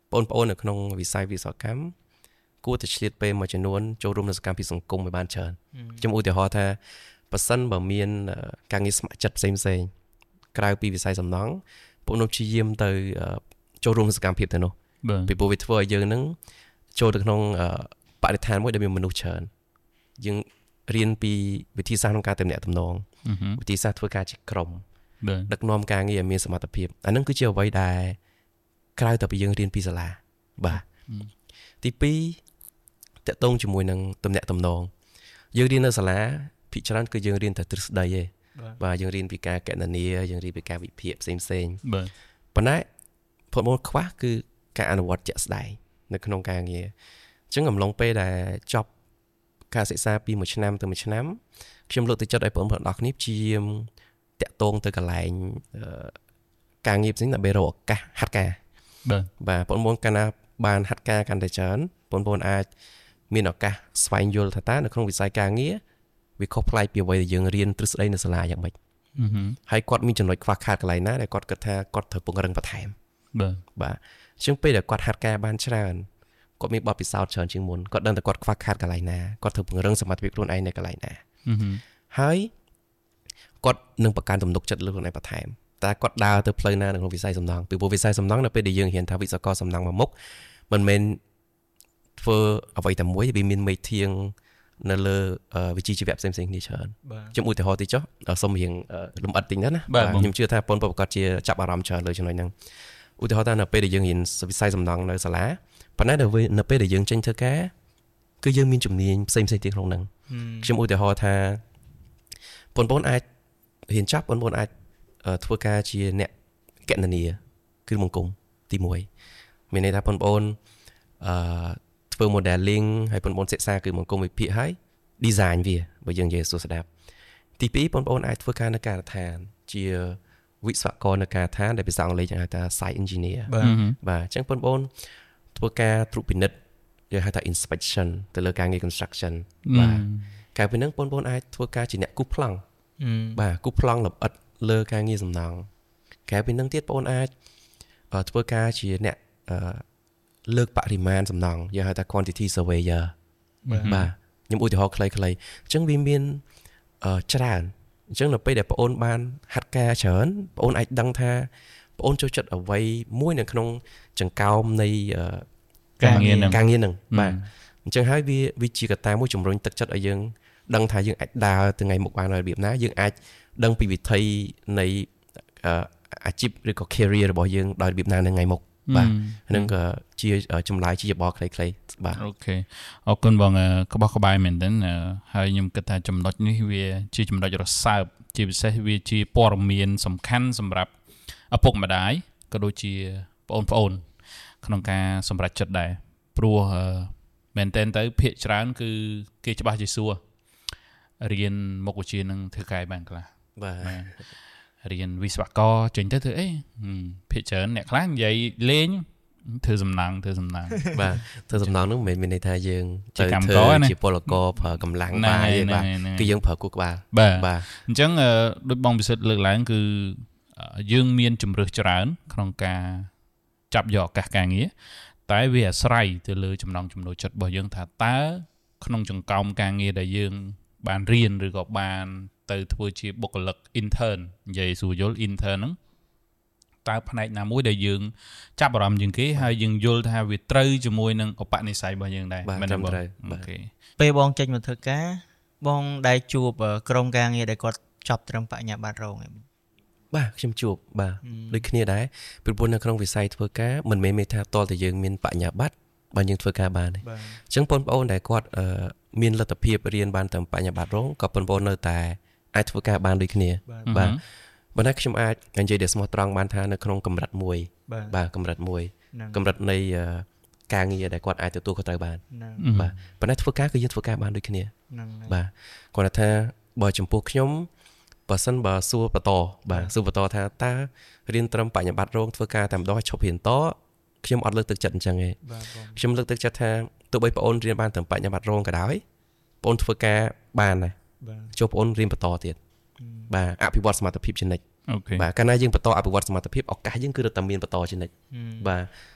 បងប្អូននៅក្នុងវិស័យវិស្វកម្មគួរតែឆ្លៀតពេលមួយចំនួនចូលរួមនៅសកម្មភាពសង្គមឲ្យបានច្រើនខ្ញុំឧទាហរណ៍ថាបើសិនបើមានការងារស្ម័គ្រចិត្តផ្សេងផ្សេងក្រៅពីវិស័យសំណង់បងប្អូនព្យាយាមទៅចូលរួមសកម្មភាពទៅនោះពីព្រោះវាធ្វើឲ្យយើងនឹងចូលទៅក្នុងបរិស្ថានមួយដែលមានមនុស្សច្រើនយើងរៀនពីវិធីសាស្ត្រក្នុងការទំនាក់ទំនងវិធីសាស្ត្រធ្វើការជាក្រុមដឹកនាំការងារឲ្យមានសមត្ថភាពអានឹងគឺជាអ្វីដែលក្រៅតែពីយើងរៀនពីសាលាបាទទីពីរតកតងជាមួយនឹងទំនាក់ទំនងយើងរៀននៅសាលាភាគច្រើនគឺយើងរៀនតែទ្រឹស្ដីទេបាទយើងរៀនពីការកណនាយើងរៀនពីការវិភាគផ្សេងផ្សេងបាទប៉ុន្តែបងប្អូនខ្វះគឺការអនុវត្តជាក់ស្ដែងនៅក្នុងការងារអញ្ចឹងអំឡុងពេលដែលចប់ការសិក្សាពីមួយឆ្នាំទៅមួយឆ្នាំខ្ញុំលើកទឹកចិត្តឲ្យបងប្អូនទាំងអស់គ្នាព្យាយាមតាក់ទងទៅកន្លែងការងារផ្សេងដើម្បីរកឱកាសហាត់ការបាទបាទបងប្អូនកាលណាបានហាត់ការកាន់តែច្រើនបងប្អូនអាចមានឱកាសស្វែងយល់ថាតើនៅក្នុងវិស័យការងារវាខុសប្លែកពីអ្វីដែលយើងរៀនទ្រឹស្ដីនៅសាលាយ៉ាងម៉េចហើយគាត់មានចំណុចខ្វះខាតកន្លែងណាដែលគាត់គិតថាគាត់ត្រូវពង្រឹងបន្ថែមបាទបាទអញ្ចឹងពេលដែលគាត់ហាត់ការបានច្រើនគាត់មានបទពិសោធន៍ច្រើនជាងមុនគាត់ដឹងតែគាត់ខ្វះខាតកន្លែងណាគាត់ត្រូវពង្រឹងសមត្ថភាពខ្លួនឯងនៅកន្លែងណាហើយគាត់នឹងបង្កើនទំនុកចិត្តលើខ្លួនឯងបន្ថែមតើគាត់ដើរទៅផ្លូវណានៅក្នុងវិស័យសំណង់ពីព្រោះវិស័យសំណង់នៅពេលដែលយើងរៀនថាវិស្វករសំណង់មួយមុខមិនមែនធ្វើអ្វីតែមួយវាមានមេធៀងនៅលើវិជ្ជាជីវៈផ្សេងៗគ្នាច្រើនខ្ញុំឧទាហរណ៍តិចចុះសូមរៀងលំអិតតិចណាខ្ញុំជឿថាបងប្អូនប្រកាសជាចាប់អារម្មណ៍ច្រើនលើចំណុចហ្នឹងឧទាហរណ៍ថានៅពេលដែលយើងរៀនវិស័យសំណង់នៅសាលាប៉ុន្តែនៅពេលដែលយើងចេញធ្វើការគឺយើងមានជំនាញផ្សេងៗទៀតក្នុងហ្នឹងខ្ញុំឧទាហរណ៍ថាបងប្អូនអាចរៀនចប់បងប្អូនអាចធ្វើការជាអ្នកកណនាគឺបង្គំទីមួយមានន័យថាបងប្អូនអឺធ្វើ modeling ហើយបងប្អូនសិក្សាគឺបង្គំវិភាគហើយ design វាបើយើងនិយាយសួរស្ដាប់ទីពីរបងប្អូនអាចធ្វើការនៅការដ្ឋានជាវិស្វករនៅការដ្ឋានដែលភាសាអង់គ្លេសយើងហៅថា site engineer បាទអញ្ចឹងបងប្អូនធ្វើការត្រួតពិនិត្យយើងហៅថា inspection ទៅលើការងារ construction បាទកាលពីហ្នឹងបងប្អូនអាចធ្វើការជាអ្នកគូសប្លង់បាទគូសប្លង់លម្អិតលើការងារសំណង់ក្រៅពីហ្នឹងទៀតបងប្អូនអាចធ្វើការជាអ្នកលើកបរិមាណសំណង់យើងហៅថា quantity surveyor បាទខ្ញុំឧទាហរណ៍ខ្លីៗអញ្ចឹងវាមានច្រើនអញ្ចឹងនៅពេលដែលបងប្អូនបានហាត់ការច្រើនបងប្អូនអាចដឹងថាបងប្អូនចូលចិត្តអ្វីមួយនៅក្នុងចង្កោមនៃការងារហ្នឹងការងារហ្នឹងបាទអញ្ចឹងហើយវាវាជាកត្តាមួយជំរុញទឹកចិត្តឲ្យយើងដឹងថាយើងអាចដើរទៅថ្ងៃមុខបានដោយរបៀបណាយើងអាចដឹងពីវិធីនៃអាជីពឬក៏ career របស់យើងដោយរបៀបណានៅថ្ងៃមុខបាទហ្នឹងក៏ជាចម្លើយជាយោបល់ខ្លីៗបាទអូខេអរគុណបងក្បោះក្បាយមែនទែនហើយខ្ញុំគិតថាចំណុចនេះវាជាចំណុចរសើបជាពិសេសវាជាព័ត៌មានសំខាន់សម្រាប់ឪពុកម្ដាយក៏ដូចជាបងប្អូនក្នុងការសម្រេចចិត្តដែរព្រោះមែនទែនទៅភាគច្រើនគឺគេច្បាស់ជាសួររៀនមុខវិជ្ជានឹងធ្វើកាយបានខ្លះបាទរៀនវិស្វករចេញទៅធ្វើអីភាគច្រើនអ្នកខ្លះនិយាយលេងធ្វើសំណង់ធ្វើសំណង់បាទធ្វើសំណង់នោះមិនមែនមានន័យថាយើងទៅធ្វើជាពលករប្រើកម្លាំងបាយទេបាទគឺយើងប្រើគូក្បាលបាទអញ្ចឹងដូចបងពិសិដ្ឋលើកឡើងគឺយើងមានជំរើសច្រើនក្នុងការចាប់យកឱកាសការងារតែវាអាស្រ័យទៅលើចំណង់ចំណូលចិត្តរបស់យើងថាតើក្នុងចង្កោមការងារដែលយើងបានរៀនឬក៏បានទៅធ្វើជាបុគ្គលិក intern និយាយស្រួលយល់ intern ហ្នឹងតើផ្នែកណាមួយដែលយើងចាប់អារម្មណ៍ជាងគេហើយយើងយល់ថាវាត្រូវជាមួយនឹងឧបនិស្ស័យរបស់យើងដែរមែនទេបងអូខេពេលបងចេញមកធ្វើការបងដែលជួបក្រុមការងារដែលគាត់ចប់ត្រឹមបញ្ញាបត្ររងឯងបាទខ្ញុំជួបបាទដូចគ្នាដែរពីព្រោះនៅក្នុងវិស័យធ្វើការមិនមែនមានថាតលតែយើងមានបញ្ញាបត្របើយើងធ្វើការបានទេអញ្ចឹងបងប្អូនដែលគាត់មានលទ្ធភាពរៀនបានត្រឹមបញ្ញាបត្ររងក៏បងប្អូននៅតែអាចធ្វើការបានដូចគ្នាបាទប៉ុន្តែខ្ញុំអាចនិយាយដែលស្មោះត្រង់បានថានៅក្នុងកម្រិតមួយបាទកម្រិតមួយកម្រិតនៃការងារដែលគាត់អាចទទួលខុសត្រូវបានបាទប៉ុន្តែធ្វើការគឺយើងធ្វើការបានដូចគ្នាបាទគាត់ថាបើចំពោះខ្ញុំបើសិនបើសួរបន្តបាទសួរបន្តថាតើរៀនត្រឹមបញ្ញាបត្ររងធ្វើការតែម្ដងឈប់រៀនតខ្ញុំអត់លើកទឹកចិត្តអញ្ចឹងទេខ្ញុំលើកទឹកចិត្តថាទោះបីបងអូនរៀនបានត្រឹមបញ្ញាបត្ររងក៏ដោយបងអូនធ្វើការបានដែរចូលបងអូនរៀនបន្តទៀតបាទអភិវឌ្ឍសមត្ថភាពជានិច្ចបាទកាលណាយើងបន្តអភិវឌ្ឍសមត្ថភាពឱកាសយើងគឺរត់តែមានបន្តជានិច្ចបាទ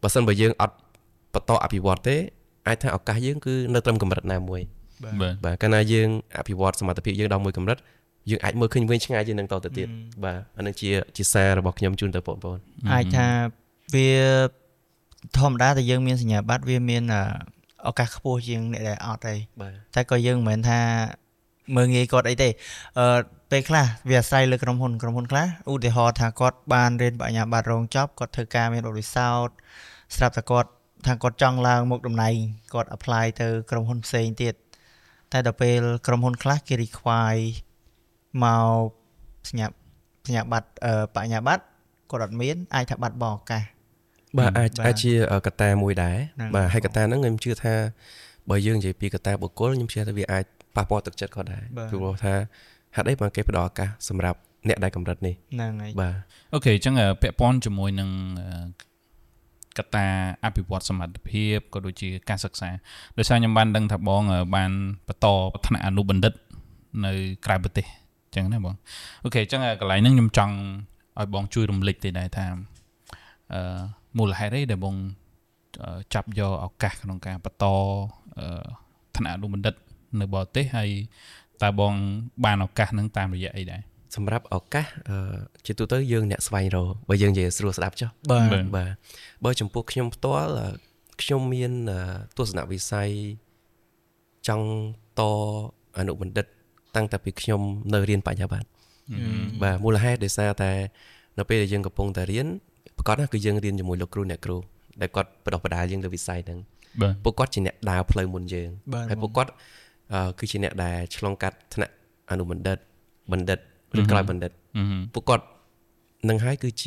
បើសិនបើយើងអត់បន្តអភិវឌ្ឍទេអាចថាឱកាសយើងគឺនៅត្រឹមកម្រិតណាមួយបាទកាលណាយើងអភិវឌ្ឍសមត្ថភាពយើងដល់មួយកម្រិតយើងអាចមើលឃើញវិញឆ្ងាយជាងនឹងតទៅទៀតបាទអានឹងជាជាសាររបស់ខ្ញុំជូនទៅបងប្អូនអាចថាវាធម្មតាតែយើងមានសញ្ញាបត្រវាមានឱកាសខ្ពស់ជាងអ្នកដែលអត់ទេតែក៏យើងមិនមែនថាមើលងាយគាត់អីទេអឺពេលខ្លះវាអាស្រ័យលើក្រុមហ៊ុនក្រុមហ៊ុនខ្លះឧទាហរណ៍ថាគាត់បានរៀនបញ្ញាបត្ររងចប់គាត់ធ្វើការមានបទពិសោធន៍ស្រាប់តែគាត់ថាគាត់ចង់ឡើងមុខតំណែងគាត់ apply ទៅក្រុមហ៊ុនផ្សេងទៀតតែដល់ពេលក្រុមហ៊ុនខ្លះគេ require មកសញ្ញាសញ្ញាបត្របញ្ញាបត្រគាត់អត់មានអាចថាបាត់បង់ឱកាសបាទអាចអាចជាកត្តាមួយដែរបាទហើយកត្តាហ្នឹងខ្ញុំជឿថាបើយើងនិយាយពីកត្តាបុគ្គលខ្ញុំជឿថាវាអាចប៉ះពាល់ទឹកចិត្តគាត់ដែរព្រោះថាហេតុអីបានគេផ្ដល់ឱកាសសម្រាប់អ្នកដែលកម្រិតនេះហ្នឹងហើយបាទអូខេអញ្ចឹងពាក់ព័ន្ធជាមួយនឹងកត្តាអភិវឌ្ឍសមត្ថភាពក៏ដូចជាការសិក្សាដោយសារខ្ញុំបានដឹងថាបងបានបន្តថ្នាក់អនុបណ្ឌិតនៅក្រៅប្រទេសអញ្ចឹងណាបងអូខេអញ្ចឹងកន្លែងហ្នឹងខ្ញុំចង់ឲ្យបងជួយរំលេចទៅដែរថាអឺមូលហេតុអីដែលបងចាប់យកឱកាសក្នុងការបន្តថ្នាក់អនុបណ្ឌិតនៅបរទេសហើយតើបងបានឱកាសហ្នឹងតាមរយៈអីដែរសម្រាប់ឱកាសជាទូទៅយើងអ្នកស្វែងរកបើយើងនិយាយស្រួលស្ដាប់ចុះបាទបាទបើចំពោះខ្ញុំផ្ទាល់ខ្ញុំមានទស្សនវិស័យចង់តអនុបណ្ឌិតតាំងតែពីខ្ញុំនៅរៀនបញ្ញាបត្របាទមូលហេតុដោយសារតែនៅពេលដែលយើងកំពុងតែរៀនប្រកបណាគឺយើងរៀនជាមួយលោកគ្រូអ្នកគ្រូដែលគាត់បដិបដាលយើងលើវិស័យហ្នឹងពួកគាត់ជាអ្នកដើរផ្លូវមុនយើងហើយពួកគាត់គឺជាអ្នកដែលឆ្លងកាត់ថ្នាក់អនុបណ្ឌិតបណ្ឌិតឬក្រោយបណ្ឌិតពួកគាត់នឹងហើយគឺជា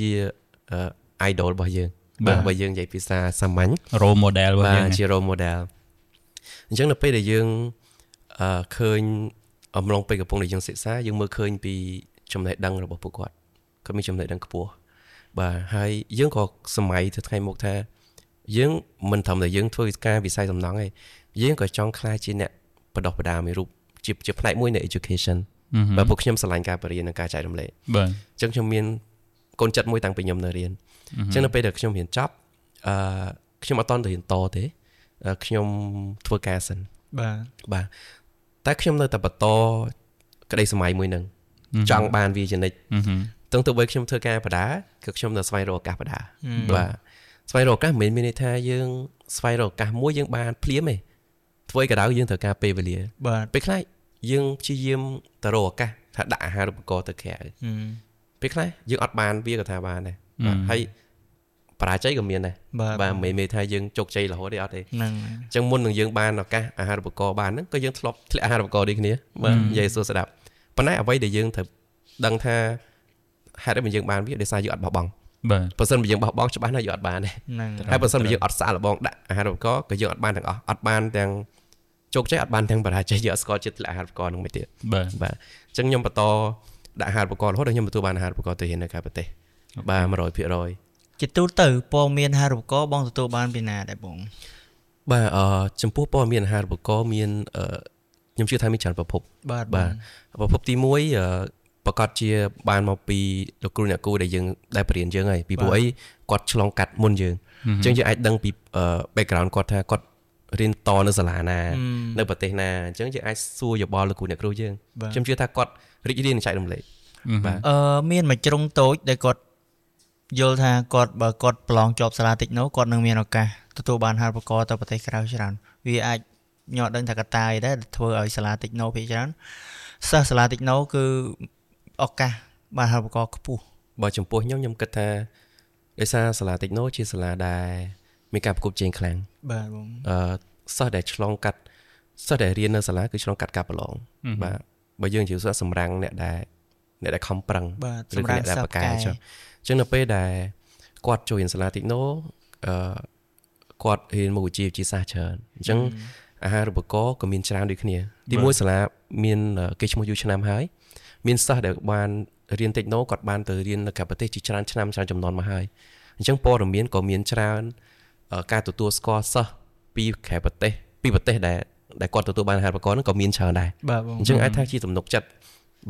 idol របស់យើងបាទបើយើងនិយាយភាសាសាមញ្ញ role model របស់យើងជា role model អញ្ចឹងនៅពេលដែលយើងឃើញអំឡុងពេលកំពុងតែយើងសិក្សាយើងមើលឃើញពីចំណេះដឹងរបស់ពួកគាត់គាត់មានចំណេះដឹងខ្ពស់បាទហើយយើងក៏សម័យទៅថ្ងៃមុខថាយើងមិនត្រឹមតែយើងធ្វើការវិស័យសំណង់ទេយើងក៏ចង់ក្លាយជាអ្នកបដិបដាមេរូបជាជាផ្នែកមួយនៃ education បាទពួកខ្ញុំស្រឡាញ់ការបរិញ្ញានិងការចែករំលែកបាទអញ្ចឹងខ្ញុំមានកូនចិត្តមួយតាំងពីខ្ញុំនៅរៀនអញ្ចឹងនៅពេលដែលខ្ញុំរៀនចប់អឺខ្ញុំអត់តន់ទៅរៀនតទេខ្ញុំធ្វើការសិនបាទបាទតែខ្ញុំនៅតែបន្តក្តីសម័យមួយនឹងចង់បានវាជានិច្ចទាំងទៅបីខ្ញុំធ្វើការបដាគឺខ្ញុំនៅស្វែងរកឱកាសបដាបាទស្វែងរកឱកាសមិនមានន័យថាយើងស្វែងរកឱកាសមួយយើងបានភ្លាមទេធ្វើឲ្យក៏ដោយយើងត្រូវការពេលវេលាបាទពេលខ្លះយើងព្យាយាមទៅរកឱកាសថាដាក់អាហារូបករណ៍ទៅក្រៅពេលខ្លះយើងអត់បានវាក៏ថាបានដែរបាទហើយបរាជ័យក៏មានដែរបាទមិនមែនថាយើងជោគជ័យរហូតទេអត់ទេហ្នឹងអញ្ចឹងមុននឹងយើងបានឱកាសអាហារូបករណ៍បានហ្នឹងក៏យើងធ្លាប់ធ្លាក់អាហារូបករណ៍ដូចគ្នាបាទនិយាយសួរស្ដាប់ប៉ុន្តែអ្វីដែលយើងត្រូវដឹងថាហេតុអីយើងបានវាដោយសារយើងអត់បោះបង់បាទបើសិនបើយើងបោះបង់ច្បាស់ណាស់យើងអត់បានទេហើយបើសិនបើយើងអត់សាកល្បងដាក់អាហារូបករណ៍ក៏យើងអត់បានទាំងអស់អត់បានទាំងជោគជ័យអត់បានទាំងបរាជ័យយើងអត់ស្គាល់ចិត្តអាហារូបករណ៍នឹងមិនទៀតបាទបាទអញ្ចឹងខ្ញុំបន្តដាក់អាហារូបករណ៍រហូតដល់ខ្ញុំទទួលបានអាហារូបករណ៍ទៅរៀននៅក្រៅប្រទេសបាទ one hundred percent ជាទូទៅព័ត៌មានអាហារូបករណ៍បងទទួលបានពីណាដែរបងបាទអឺចំពោះព័ត៌មានអាហារូបករណ៍មានអឺខ្ញុំជឿថាមានច្រើនប្រភពបាទបាទប្រភពទីមួយអឺប្រកាសជាបានមកពីលោកគ្រូអ្នកគ្រូដែលយើងដែលបរៀនយើងហើយពីព្រោះអីគាត់ឆ្លងកាត់មុនយើងអញ្ចឹងយើងអាចដឹងពី background គាត់ថាគាត់រៀនតនៅសាលាណានៅប្រទេសណាអញ្ចឹងយើងអាចសួរយោបល់លោកគ្រូអ្នកគ្រូយើងខ្ញុំជឿថាគាត់រីករាយនឹងចែករំលែកបាទអឺមានមួយជ្រុងតូចដែលគាត់យល់ថាគាត់បើគាត់ប្រឡងជាប់សាលាតិចណូគាត់នឹងមានឱកាសទទួលបានអាហារូបករណ៍ទៅប្រទេសក្រៅច្រើនវាអាចញ៉ាំដឹងថាកត្តាអីដែរធ្វើឲ្យសាលាតិចណូភាគច្រើនសិស្សសាលាតិចណូគឺឱកាសបានអាហារូបករណ៍ខ្ពស់បើចំពោះខ្ញុំខ្ញុំគិតថាដោយសារសាលាតិចណូជាសាលាដែលមានការប្រកួតប្រជែងខ្លាំងបាទបងអឺសិស្សដែលឆ្លងកាត់សិស្សដែលរៀននៅសាលាគឺឆ្លងកាត់ការប្រឡងបាទបើយើងនិយាយថាសម្រាប់អ្នកដែលអ្នកដែលខំប្រឹងឬអ្នកដែលបកកាយចុះអញ្ចឹងនៅពេលដែលគាត់ចូលរៀនសាលាតិចណូអឺគាត់រៀនមុខវិជ្ជាវិទ្យាសាស្ត្រច្រើនអញ្ចឹងអាហារូបករណ៍ក៏មានច្រើនដូចគ្នាទីមួយសាលាមានគេឈ្មោះយូរឆ្នាំហើយមានសិស្សដែលបានរៀនតិចណូគាត់បានទៅរៀននៅក្រៅប្រទេសជាច្រើនឆ្នាំច្រើនចំនួនមកហើយអញ្ចឹងព័ត៌មានក៏មានច្រើនការទទួលស្គាល់សិស្សពីក្រៅប្រទេសពីប្រទេសដែលដែលគាត់ទទួលបានអាហារូបករណ៍ហ្នឹងក៏មានច្រើនដែរបាទអញ្ចឹងអាចថាជាទំនុកចិត្តបាទ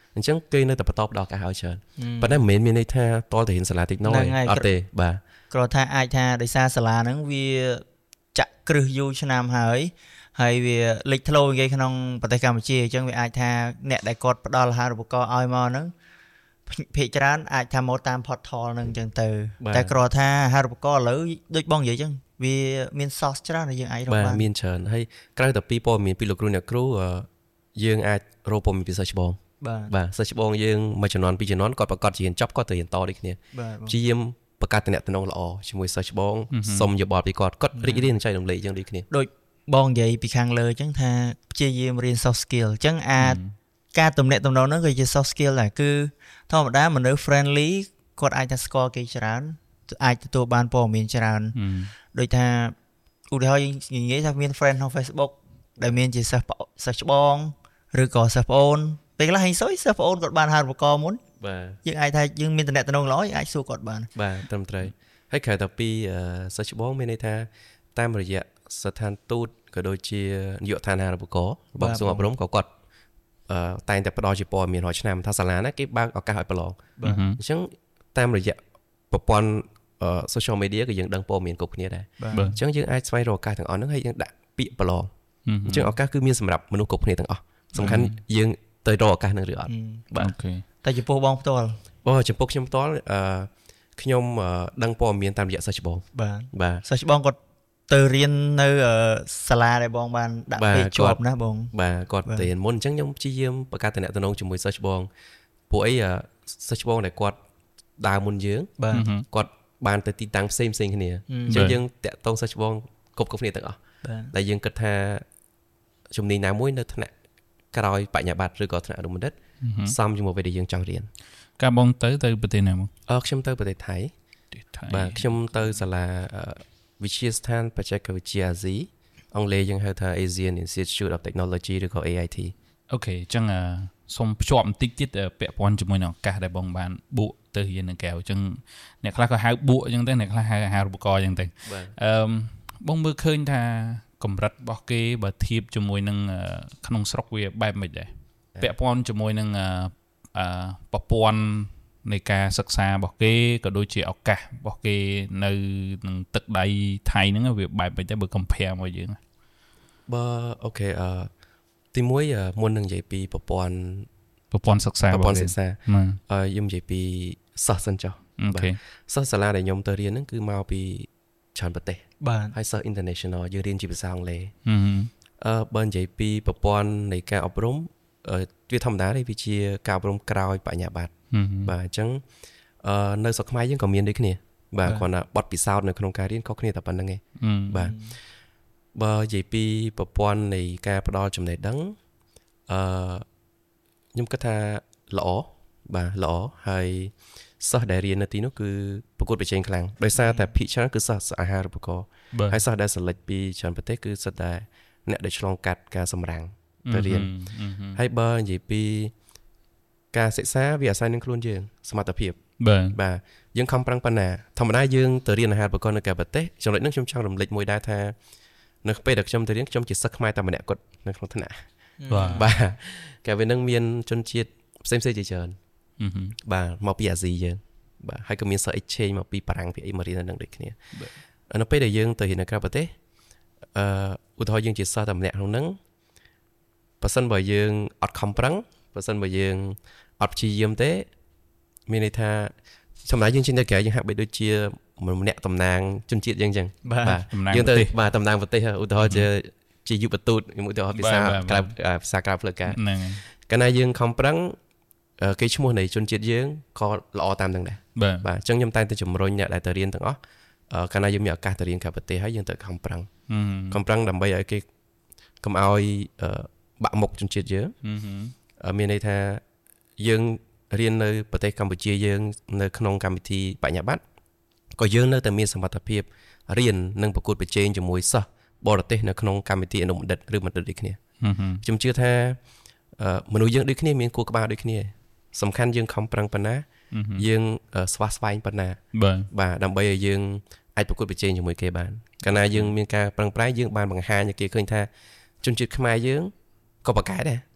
អញ្ចឹងគេនៅតែបន្តផ្ដល់ឱកាសឲ្យច្រើនប៉ុន្តែមិនមែនមានន័យថាតលតែរៀនសាលាតិចណោះអត់ទេបាទគ្រាន់ថាអាចថាដោយសារសាលាហ្នឹងវាចាក់គ្រឹះយូរឆ្នាំហើយហើយវាលេចធ្លោនិយាយក្នុងប្រទេសកម្ពុជាអញ្ចឹងវាអាចថាអ្នកដែលគាត់ផ្ដល់អាហារូបករណ៍ឲ្យមកហ្នឹងភាគច្រើនអាចថាមកតាម portal ហ្នឹងអញ្ចឹងទៅតែគ្រាន់ថាអាហារូបករណ៍ឥឡូវដូចបងនិយាយអញ្ចឹងវាមាន source ច្រើនដែលយើងអាចរកបានមានច្រើនហើយក្រៅតែពីព័ត៌មានពីលោកគ្រូអ្នកគ្រូយើងអាចរកព័ត៌មានពីសិស្សច្បងបាទបាទសិស្សច្បងយើងមួយចំនួនពីរចំនួនគាត់ប្រកាសជារៀនចប់គាត់ទៅរៀនតដូចគ្នាព្យាយាមបង្កើតតំណែងល្អជាមួយសិស្សច្បងសុំយោបល់ពីគាត់គាត់រីករាយនឹងចែករំលែកយ៉ាងដូចគ្នាដូចបងនិយាយពីខាងលើអញ្ចឹងថាព្យាយាមរៀន soft skill អញ្ចឹងអាចការទំនាក់ទំនងហ្នឹងគឺជា soft skill ដែរគឺធម្មតាមនុស្ស friendly គាត់អាចថាស្គាល់គេច្រើនអាចទទួលបានព័ត៌មានច្រើនដូចថាឧទាហរណ៍យើងនិយាយថាមាន friend ក្នុង Facebook ដែលមានជាសិស្សសិស្សច្បងឬក៏សិស្សប្អូនពេលខ្លះហេងសុយសិស្សប្អូនគាត់បានអាហារូបករណ៍មុនបាទយើងអាចថាយើងមានតំណែងល្អយើងអាចសួរគាត់បានបាទត្រឹមត្រូវហើយក្រៅតែពីសិស្សច្បងមានន័យថាតាមរយៈស្ថានទូតក៏ដូចជានាយកដ្ឋានអាហារូបករណ៍របស់ក្រសួងអប់រំក៏គាត់តែងតែផ្ដល់ជាព័ត៌មានរាល់ឆ្នាំថាសាលាណាគេបើកឱកាសឲ្យប្រឡងអញ្ចឹងតាមរយៈប្រព័ន្ធ social media ក៏យើងដឹងព័ត៌មានគ្រប់គ្នាដែរអញ្ចឹងយើងអាចស្វែងរកឱកាសទាំងអស់ហ្នឹងហើយយើងដាក់ពាក្យប្រឡងអញ្ចឹងឱកាសគឺមានសម្រាប់មនុស្សគ្រប់គ្នាទាំងអស់សំខាន់យើងទៅរកឱកាសហ្នឹងឬអត់បាទអូខេតែចំពោះបងផ្ទាល់អូចំពោះខ្ញុំផ្ទាល់អឺខ្ញុំដឹងព័ត៌មានតាមរយៈសិស្សច្បងបាទបាទសិស្សច្បងគាត់ទៅរៀននៅសាលាដែលបងបានដាក់ពេកជាប់ណាបងបាទគាត់ទៅរៀនមុនអញ្ចឹងខ្ញុំព្យាយាមបង្កើតតំណែងជាមួយសិស្សច្បងពួកអីសិស្សច្បងដែលគាត់ដើរមុនយើងគាត់បានទៅទីតាំងផ្សេងផ្សេងគ្នាអញ្ចឹងយើងតាក់ទងសិស្សច្បងគ្រប់គ្រប់គ្នាទាំងអស់តែយើងគិតថាជំនាញណាមួយនៅថ្នាក់ក្រោយបញ្ញាបត្រឬក៏ថ្នាក់អនុបណ្ឌិតសមជាមួយពេលដែលយើងចង់រៀនការបងទៅទៅប្រទេសណាមកអឺខ្ញុំទៅប្រទេសថៃបាទខ្ញុំទៅសាលាវិទ្យាស្ថានបច្ចេកវិទ្យាអាស៊ីអង់គ្លេសយើងហៅថា Asian Institute of Technology ឬក៏ A I T អូខេអញ្ចឹងសូមភ្ជាប់បន្តិចទៀតពាក់ព័ន្ធជាមួយនឹងឱកាសដែលបងបានបួកទៅរៀននៅកែវអញ្ចឹងអ្នកខ្លះក៏ហៅបួកអញ្ចឹងទៅអ្នកខ្លះហៅអាហារូបករណ៍អញ្ចឹងទៅអឺបងមើលឃើញថាកម្រិតរបស់គេបើធៀបជាមួយនឹងក្នុងស្រុកវាបែបមិនដែរពាក់ព័ន្ធជាមួយនឹងអឺប្រព័ន្ធនៃការសិក្សារបស់គេក៏ដូចជាឱកាសរបស់គេនៅនឹងទឹកដៃថៃហ្នឹងវាបែបមិនដែរបើ compare មកយើងបើអូខេអឺទីមួយមុននឹងនិយាយពីប្រព័ន្ធប្រព័ន្ធសិក្សាប្រព័ន្ធសិក្សាអឺខ្ញុំនិយាយពីសិស្សសិនចុះបាទសិស្សសាលាដែលខ្ញុំទៅរៀនហ្នឹងគឺមកពីច្រើនប្រទេសបាទហើយសិស្ស international យើងរៀនជាភាសាអង់គ្លេសអឺបើនិយាយពីប្រព័ន្ធនៃការអប់រំវាធម្មតាទេវាជាការអប់រំក្រោយបញ្ញាបត្របាទអញ្ចឹងអឺនៅស្រុកខ្មែរយើងក៏មានដូចគ្នាបាទគ្រាន់តែបទពិសោធន៍នៅក្នុងការរៀនក៏គ្នាតែប៉ុណ្្នឹងឯងបាទបើនិយាយពីប្រព័ន្ធនៃការផ្ដល់ចំណេះដឹងអឺខ្ញុំគិតថាល្អបាទល្អហើយសិស្សដែលរៀននៅទីនោះគឺប្រកួតប្រជែងខ្លាំងដោយសារតែភាគច្រើនគឺសិស្សអាហារូបករណ៍ហើយសិស្សដែល select ពីច្រើនប្រទេសគឺសិស្សតែអ្នកដែលឆ្លងកាត់ការសម្រាំងទៅរៀនហើយបើនិយាយពីការសិក្សាវាអាស្រ័យនឹងខ្លួនយើងសមត្ថភាពបាទបាទយើងខំប្រឹងប៉ុណ្ណាធម្មតាយើងទៅរៀនអាហារូបករណ៍នៅកែប្រទេសចំណុចនេះខ្ញុំចង់រំលេចមួយដែរថានៅពេលដែលខ្ញុំទៅរៀនខ្ញុំជាសិស្សខ្មែរតែម្នាក់គត់នៅក្នុងថ្នាក់បាទកែវានឹងមានជនជាតិផ្សេងផ្សេងជាច្រើនបាទមកពីអាស៊ីយើងបាទហើយក៏មានសិស្ស exchange មកពីបារាំងពីអីមករៀននៅនឹងដូចគ្នានៅពេលដែលយើងទៅរៀននៅក្រៅប្រទេសអឺឧទាហរណ៍យើងជាសិស្សតែម្នាក់ក្នុងហ្នឹងបើសិនបើយើងអត់ខំប្រឹងបើសិនបើយើងអត់ព្យាយាមទេមានន័យថាសម្រាប់យើងចេញទៅក្រៅយើងហាក់បីដូចជាម្នាក់តំណាងជនជាតិយើងអញ្ចឹងបាទយើងទៅបាទតំណាងប្រទេសឧទាហរណ៍ជាជាយុវទូតឧទាហរណ៍ភាសាក្រៅភាសាក្រៅផ្លូវការហ្នឹងកាលណាយើងខំប្រឹងគេឈ្មោះនៃជនជាតិយើងក៏ល្អតាមនឹងដែរបាទអញ្ចឹងខ្ញុំតែងតែជំរុញអ្នកដែលទៅរៀនទាំងអស់កាលណាយើងមានឱកាសទៅរៀនក្រៅប្រទេសហើយយើងទៅខំប្រឹងខំប្រឹងដើម្បីឲ្យគេកុំឲ្យបាក់មុខជនជាតិយើងមានន័យថាយើងរៀននៅប្រទេសកម្ពុជាយើងនៅក្នុងកម្មវិធីបញ្ញាបត្រក៏យើងនៅតែមានសមត្ថភាពរៀននិងប្រកួតប្រជែងជាមួយសិស្សបរទេសនៅក្នុងកម្មវិធីអនុបណ្ឌិតឬបណ្ឌិតដូចគ្នាខ្ញុំជឿថាមនុស្សយើងដូចគ្នាមានគោលក្បាលដូចគ្នាសំខាន់យើងខំប្រឹងប៉ុណ្ណាយើងស្វះស្វែងប៉ុណ្ណាបាទដើម្បីឲ្យយើងអាចប្រកួតប្រជែងជាមួយគេបានកាលណាយើងមានការប្រឹងប្រែងយើងបានបង្ហាញឲ្យគេឃើញថាជនជាតិខ្មែរយើងក៏ប្រកែកដែរ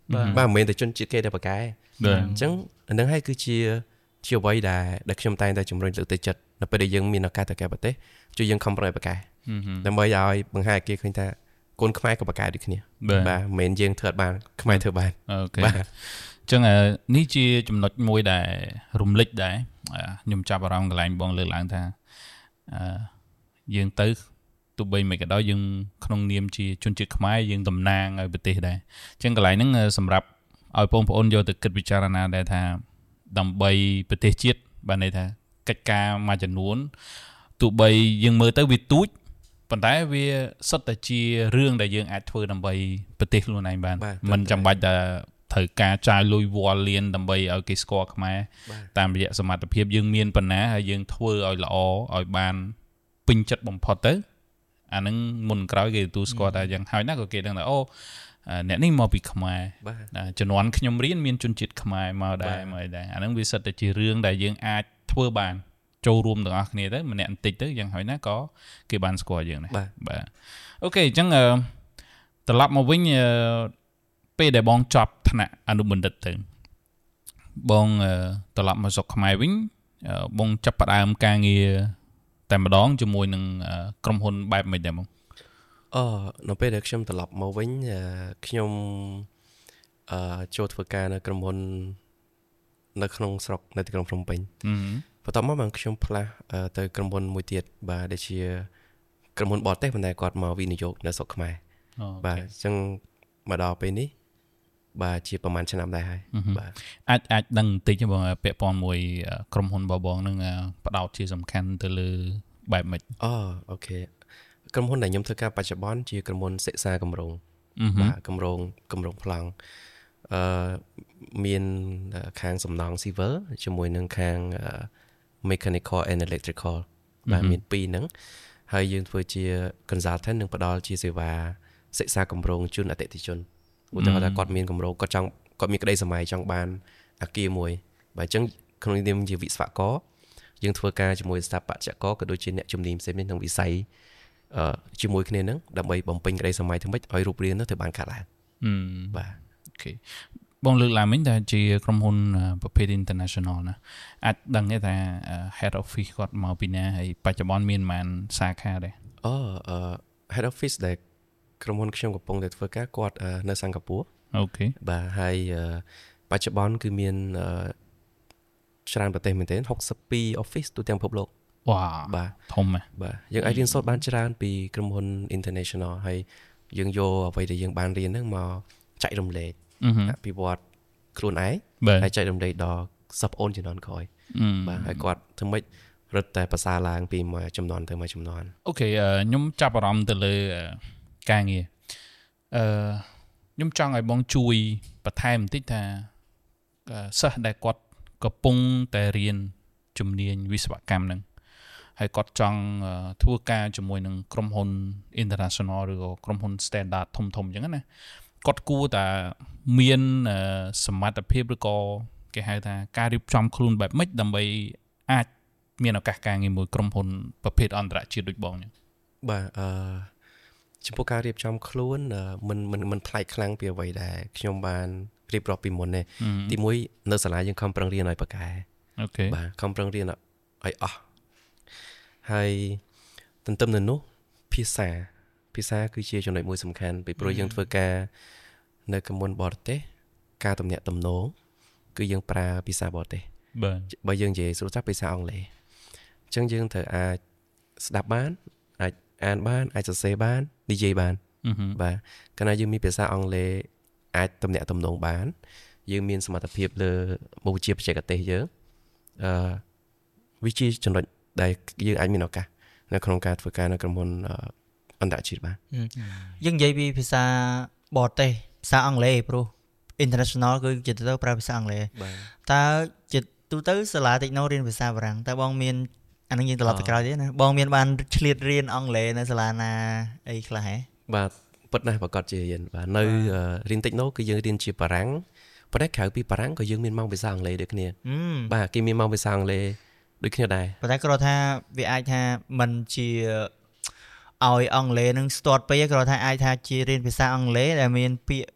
បាទមិនមែនតែជនជាតិគេតែបកែអញ្ចឹងអានឹងហើយគឺជាជាអ្វីដែលដែលខ្ញុំតែងតែជំរុញលើកទឹកចិត្តនៅពេលដែលយើងមានឱកាសទៅកែប្រទេសជួយយើងខំប្រឹងបកែដើម្បីឲ្យបង្ហាញគេឃើញថាកូនខ្មែរក៏បកែដូចគ្នាបាទមិនមែនយើងធ្វើអត់បានខ្មែរធ្វើបានអូខេបាទអញ្ចឹងនេះជាចំណុចមួយដែលរំលេចដែរខ្ញុំចាប់អារម្មណ៍កន្លែងបងលើកឡើងថាអឺយើងទៅទោះបីមិនក៏ដោយយើងក្នុងនាមជាជនជាតិខ្មែរយើងតំណាងឲ្យប្រទេសដែរអញ្ចឹងកន្លែងហ្នឹងសម្រាប់ឲ្យបងប្អូនយកទៅគិតពិចារណាដែរថាដើម្បីប្រទេសជាតិបានន័យថាកិច្ចការមួយចំនួនទោះបីយើងមើលទៅវាទូចប៉ុន្តែវាសុទ្ធតែជារឿងដែលយើងអាចធ្វើដើម្បីប្រទេសខ្លួនឯងបានមិនចាំបាច់តែត្រូវការចាយលុយវល់លៀនដើម្បីឲ្យគេស្គាល់ខ្មែរតាមរយៈសមត្ថភាពយើងមានប៉ុណ្ណាហើយយើងធ្វើឲ្យល្អឲ្យបានពេញចិត្តបំផុតទៅអាហ្នឹងមុនក្រោយគេទទួលស្គាល់តែយ៉ាងហើយណាក៏គេដឹងថាអូអ្នកនេះមកពីខ្មែរជំនាន់ខ្ញុំរៀនមានជនជាតិខ្មែរមកដែរមកអីដែរអាហ្នឹងវាសិតតែជារឿងដែលយើងអាចធ្វើបានចូលរួមទាំងអស់គ្នាទៅម្នាក់បន្តិចទៅយ៉ាងហើយណាក៏គេបានស្គាល់យើងដែរបាទអូខេអញ្ចឹងត្រឡប់មកវិញពេលដែលបងចប់ថ្នាក់អនុបណ្ឌិតទៅបងត្រឡប់មកស្រុកខ្មែរវិញបងចាប់ផ្ដើមការងារតែម្ដងជាមួយនឹងក្រុមហ៊ុនបែបមិនដែរបងអូនៅពេលដែលខ្ញុំត្រឡប់មកវិញខ្ញុំអឺចូលធ្វើការនៅក្រុមហ៊ុននៅក្នុងស្រុកនៅទីក្រុងភ្នំពេញបន្ទាប់មកបានខ្ញុំផ្លាស់ទៅក្រុមហ៊ុនមួយទៀតបាទដែលជាក្រុមហ៊ុនបរទេសប៉ុន្តែគាត់មកវិនិយោគនៅស្រុកខ្មែរបាទអញ្ចឹងមកដល់ពេលនេះបាទជាប្រហែលឆ្នាំដែរហើយបាទអាចអាចដឹងបន្តិចបងពាក់ព័ន្ធមួយក្រុមហ៊ុនបបងនឹងផ្ដោតជាសំខាន់ទៅលើបែបម៉េចអូអូខេក្រុមហ៊ុនដែលខ្ញុំធ្វើការបច្ចុប្បន្នជាក្រុមហ៊ុនសិក្សាគម្រោងបាទគម្រោងគម្រោងប្លង់អឺមានខាងសំណង់ civil ជាមួយនឹងខាង mechanical and electrical បាទមានពីរហ្នឹងហើយយើងធ្វើជា consultant និងផ្ដល់ជាសេវាសិក្សាគម្រោងជូនអតិថិជនឧទាហរណ៍ថាគាត់មានគម្រោងគាត់ចង់គាត់មានក្តីសម័យចង់បានអគារមួយបាទអញ្ចឹងក្នុងនាមជាវិស្វករយើងធ្វើការជាមួយស្ថាបត្យករក៏ដូចជាអ្នកជំនាញផ្សេងៗក្នុងវិស័យអឺជាមួយគ្នាហ្នឹងដើម្បីបំពេញក្តីសម័យធ្វើម៉េចឲ្យរូបរាងនោះទៅបានខាត់ឡើងបាទអូខេបងលើកឡើងមិញថាជាក្រុមហ៊ុនប្រភេទ international ណាអាចដឹងទេថា head office គាត់មកពីណាហើយបច្ចុប្បន្នមានប៉ុន្មានសាខាដែរអូអឺ head office ដែលក្រុមហ៊ុនខ្ញុំកំពុងតែធ្វើការគាត់នៅសិង្ហបុរីអូខេបាទហើយបច្ចុប្បន្នគឺមានច្រើនប្រទេសមែនទែនหกสิบពីរ office ទូទាំងពិភពលោកវ៉ាបាទធំហ៎បាទយើងអាចរៀនសូត្របានច្រើនពីក្រុមហ៊ុន international ហើយយើងយកអ្វីដែលយើងបានរៀនហ្នឹងមកចែករំលែកអភិវឌ្ឍខ្លួនឯងហើយចែករំលែកដល់សិស្សប្អូនជំនាន់ក្រោយបាទហើយគាត់ធ្វើម៉េចរឹតតែប្រសើរឡើងពីមួយចំនួនទៅមួយចំនួនអូខេខ្ញុំចាប់អារម្មណ៍ទៅលើការងារអឺខ្ញុំចង់ឲ្យបងជួយបន្ថែមបន្តិចថាសិស្សដែលគាត់កំពុងតែរៀនជំនាញវិស្វកម្មហ្នឹងហើយគាត់ចង់ធ្វើការជាមួយនឹងក្រុមហ៊ុន international ឬក៏ក្រុមហ៊ុន standard ធំៗអញ្ចឹងណាគាត់គួរតែមានសមត្ថភាពឬក៏គេហៅថាការរៀបចំខ្លួនបែបម៉េចដើម្បីអាចមានឱកាសការងារមួយក្រុមហ៊ុនប្រភេទអន្តរជាតិដូចបងអញ្ចឹងបាទអឺចំពោះការរៀបចំខ្លួនមិនមិនមិនប្លែកខ្លាំងពីអ្វីដែលខ្ញុំបានរៀបរាប់ពីមុនទេទីមួយនៅសាលាយើងខំប្រឹងរៀនឲ្យប៉ាកែអូខេបាទខំប្រឹងរៀនឲ្យអស់ហើយទន្ទឹមនឹងនោះភាសាភាសាគឺជាចំណុចមួយសំខាន់ពីព្រោះយើងធ្វើការនៅក្រុមហ៊ុនបរទេសការទំនាក់ទំនងគឺយើងប្រើភាសាបរទេសបាទបើយើងនិយាយស្រួលចាស់ភាសាអង់គ្លេសអញ្ចឹងយើងត្រូវអាចស្ដាប់បានអាចអានបានអាចសរសេរបាននិយាយបានបាទកាលណាយើងមានភាសាអង់គ្លេសអាចទំនាក់ទំនងបានយើងមានសមត្ថភាពលើមុខវិជ្ជាបច្ចេកទេសយើងអឺវាជាចំណុចដែលយើងអាចមានឱកាសនៅក្នុងការធ្វើការនៅក្រុមហ៊ុនអន្តរជាតិបានយើងនិយាយពីភាសាបរទេសភាសាអង់គ្លេសព្រោះ international គឺជាទៅប្រើភាសាអង់គ្លេសតើជាទូទៅសាលាតិចណូរៀនភាសាបារាំងតើបងមានអានឹងយើងត្រឡប់ទៅក្រោយទៀតណាបងមានបានឆ្លៀតរៀនអង់គ្លេសនៅសាលាណាអីខ្លះហ៎បាទពិតណាស់ប្រកាសជារៀនបាទនៅរៀនតិចណូគឺយើងរៀនជាបារាំងប៉ុន្តែក្រៅពីបារាំងក៏យើងមានម៉ោងភាសាអង់គ្លេសដូចគ្នាបាទគេមានម៉ោងភាសាអង់គ្លេសដូចគ្នាដែរប៉ុន្តែគ្រាន់ថាវាអាចថាมันជាឲ្យអង់គ្លេសនឹងស្ទាត់ពេកគ្រាន់ថាអាចថាជារៀនភាសាអង់គ្លេសដែលមានពាក្យ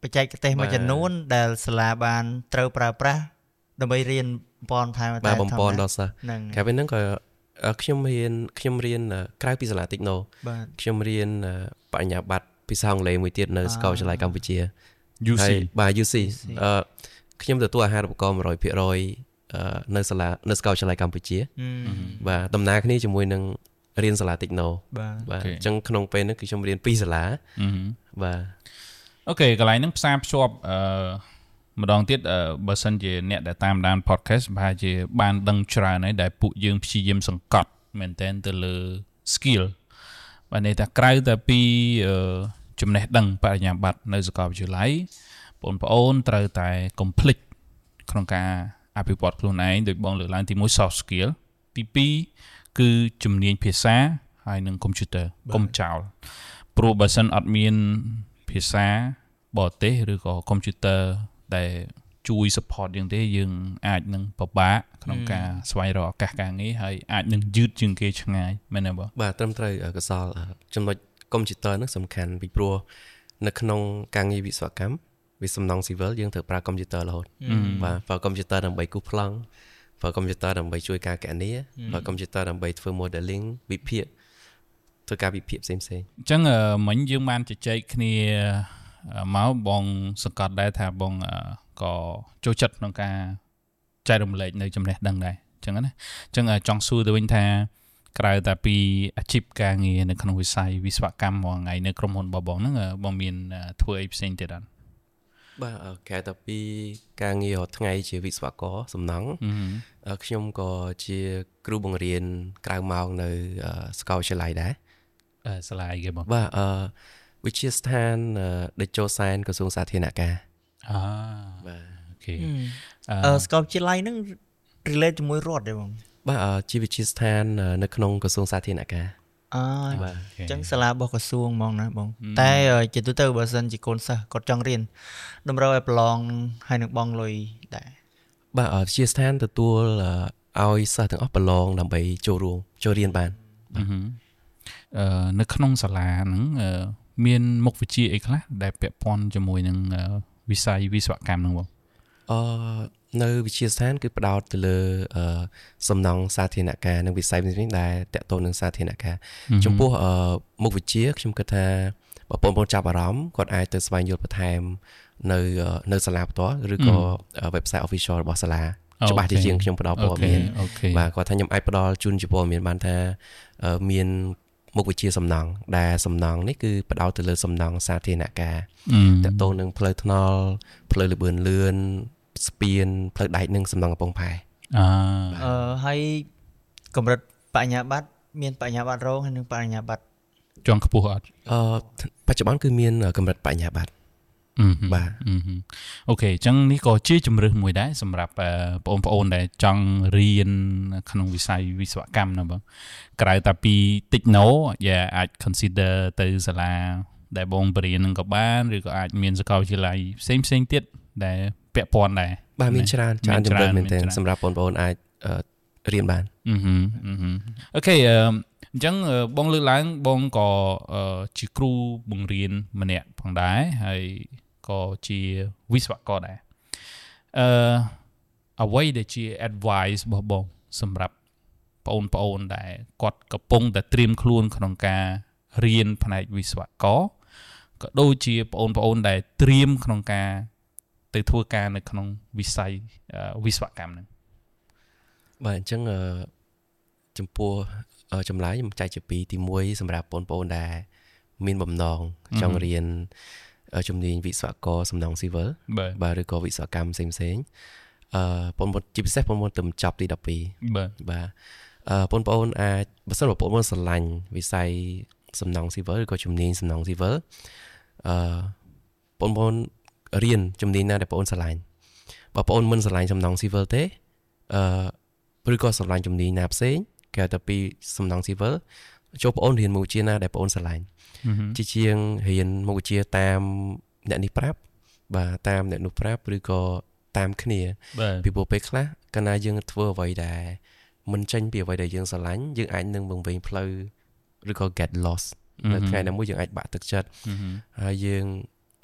បច្ចេកទេសមួយចំនួនដែលសាលាបានត្រូវប្រើប្រាស់ដើម្បីរៀនបំពន់ថែមតែបាទបំពន់ដល់សិស្សកាលពេលហ្នឹងក៏ខ្ញុំរៀនខ្ញុំរៀនក្រៅពីសាលា Techno បាទខ្ញុំរៀនបញ្ញាបត្រភាសាអង់គ្លេសមួយទៀតនៅសាកលវិទ្យាល័យកម្ពុជាยู ซีបាទ ยู ซี អឺខ្ញុំទទួលអាហារូបករណ៍ one hundred percent នៅសាលានៅសាកលវិទ្យាល័យកម្ពុជាបាទដំណើរគ្នាជាមួយនឹងរៀនសាលា Techno បាទបាទអញ្ចឹងក្នុងពេលហ្នឹងគឺខ្ញុំរៀនពីរសាលាបាទអូខេកន្លែងហ្នឹងផ្សារភ្ជាប់អឺម្ដងទៀតបើសិនជាអ្នកដែលតាមដាន podcast ប្រហែលជាបានដឹងច្រើនហើយដែលពួកយើងព្យាយាមសង្កត់មែនតើទៅលើ skill បាទន័យថាក្រៅតែពីចំណេះដឹងបរិញ្ញាបត្រនៅសាកលវិទ្យាល័យបងប្អូនត្រូវតែ complete ក្នុងការអភិវឌ្ឍខ្លួនឯងដោយបងលើកឡើងទីone soft skill ទីtwoគឺជំនាញភាសាហើយនិង computer កុំចោលព្រោះបើសិនអត់មានភាសាបរទេសឬក៏ computer ដែលជួយ support យើងទេយើងអាចនឹងពិបាកក្នុងការស្វែងរកឱកាសការងារហើយអាចនឹងយឺតជាងគេឆ្ងាយមែនទេបងបាទត្រឹមត្រូវកសលចំណុច computer ហ្នឹងសំខាន់ពីព្រោះនៅក្នុងការងារវិស្វកម្មវាសំណង់ civil យើងត្រូវប្រើ computer រហូតបាទប្រើ computer ដើម្បីគូសប្លង់ប្រើ computer ដើម្បីជួយការគណនាប្រើ computer ដើម្បីធ្វើ modeling វិភាគធ្វើការវិភាគផ្សេងៗអញ្ចឹងមិញយើងបានជជែកគ្នាមកបងសង្កត់ដែរថាបងក៏ចូលចិត្តក្នុងការចែករំលែកនៅចំណេះដឹងដែរអញ្ចឹងណាអញ្ចឹងចង់សួរទៅវិញថាក្រៅតែពីអាជីពការងារនៅក្នុងវិស័យវិស្វកម្មមួយថ្ងៃនៅក្រុមហ៊ុនរបស់បងហ្នឹងបងមានធ្វើអីផ្សេងទៀតអត់បាទក្រៅតែពីការងាររាល់ថ្ងៃជាវិស្វករសំណង់ខ្ញុំក៏ជាគ្រូបង្រៀនក្រៅម៉ោងនៅសាកលវិទ្យាល័យដែរសាលាអីគេបងបាទអឺវិទ្យាស្ថានដេជោសែនក្រសួងសាធារណការអាបាទអូខេអឺសាកលវិទ្យាល័យហ្នឹង relate ជាមួយរដ្ឋទេបងបាទជាវិទ្យាស្ថាននៅក្នុងក្រសួងសាធារណការអឺបាទអញ្ចឹងសាលារបស់ក្រសួងហ្មងណាបងតែជាទូទៅបើសិនជាកូនសិស្សគាត់ចង់រៀនតម្រូវឲ្យប្រឡងហើយនឹងបងលុយដែរបាទវិទ្យាស្ថានទទួលឲ្យសិស្សទាំងអស់ប្រឡងដើម្បីចូលរួមចូលរៀនបានអឺនៅក្នុងសាលាហ្នឹងមានមុខវិជ្ជាអីខ្លះដែលពាក់ព័ន្ធជាមួយនឹងវិស័យវិស្វកម្មហ្នឹងបងអឺនៅវិទ្យាស្ថានគឺផ្ដោតទៅលើសំណង់សាធារណការនិងវិស័យផ្សេងៗដែលតាក់ទងនឹងសាធារណការចំពោះមុខវិជ្ជាខ្ញុំគិតថាបើបងប្អូនចាប់អារម្មណ៍គាត់អាចទៅស្វែងយល់បន្ថែមនៅនៅសាលាផ្ទាល់ឬក៏ website official របស់សាលាច្បាស់ជាជាងខ្ញុំផ្ដល់ព័ត៌មានបាទគាត់ថាខ្ញុំអាចផ្ដល់ជូនជាព័ត៌មានបានថាមានមុខវិជ្ជាសំណង់ដែលសំណង់នេះគឺផ្ដោតទៅលើសំណង់សាធារណការតាក់ទងនឹងផ្លូវថ្នល់ផ្លូវលឿនលឿនស្ពានផ្លូវដែកនិងសំណង់កំពង់ផែអឺអឺហើយកម្រិតបញ្ញាបត្រមានបញ្ញាបត្ររងហើយនិងបញ្ញាបត្រជាន់ខ្ពស់អត់អឺបច្ចុប្បន្នគឺមានកម្រិតបញ្ញាបត្របាទអូខេអញ្ចឹងនេះក៏ជាជំរើសមួយដែរសម្រាប់បងប្អូនដែលចង់រៀនក្នុងវិស័យវិស្វកម្មណាបងក្រៅតែពី Techno យ៉ាអាច consider ទៅសាលាដែលបងបរៀននឹងក៏បានឬក៏អាចមានសាកលវិទ្យាល័យផ្សេងផ្សេងទៀតដែលពាក់ព័ន្ធដែរបាទមានច្រើនច្រើនជំរើសមែនទែនសម្រាប់បងប្អូនអាចរៀនបានអឺហឺអូខេអញ្ចឹងបងលើកឡើងបងក៏ជាគ្រូបង្រៀនម្នាក់ផងដែរហើយក៏ជាវិស្វករដែរអឺអ្វីដែលជា advice របស់បងសម្រាប់បងប្អូនដែលគាត់កំពុងតែត្រៀមខ្លួនក្នុងការរៀនផ្នែកវិស្វករក៏ដូចជាបងប្អូនដែលត្រៀមក្នុងការទៅធ្វើការនៅក្នុងវិស័យវិស្វកម្មហ្នឹងបាទអញ្ចឹងចំពោះចម្លើយខ្ញុំចែកជាពីរទីoneសម្រាប់បងប្អូនដែលមានបំណងចង់រៀនជំនាញវិស្វករសំណង់ civil បាទឬក៏វិស្វកម្មផ្សេងផ្សេងអឺបងប្អូនជាពិសេសបងប្អូនទៅចប់ទីtwelve បាទបាទអឺបងប្អូនអាចបើសិនបងប្អូនស្រឡាញ់វិស័យសំណង់ civil ឬក៏ជំនាញសំណង់ civil អឺបងប្អូនរៀនជំនាញណាដែលបងប្អូនស្រឡាញ់បើបងប្អូនមិនស្រឡាញ់សំណង់ civil ទេអឺឬក៏ស្រឡាញ់ជំនាញណាផ្សេងគេតែពីសំណង់ civil ចូលបងប្អូនរៀនមុខវិជ្ជាណាដែលបងប្អូនស្រឡាញ់ជាជាងរៀនមុខវិជ្ជាតាមអ្នកនេះប្រាប់បាទតាមអ្នកនោះប្រាប់ឬក៏តាមគ្នាពីព្រោះពេលខ្លះកាលណាយើងធ្វើអ្វីដែលមិនចេញពីអ្វីដែលយើងស្រឡាញ់យើងអាចនឹងបង្វែងផ្លូវឬក៏ get lost នៅថ្ងៃណាមួយយើងអាចបាក់ទឹកចិត្តហើយយើងអ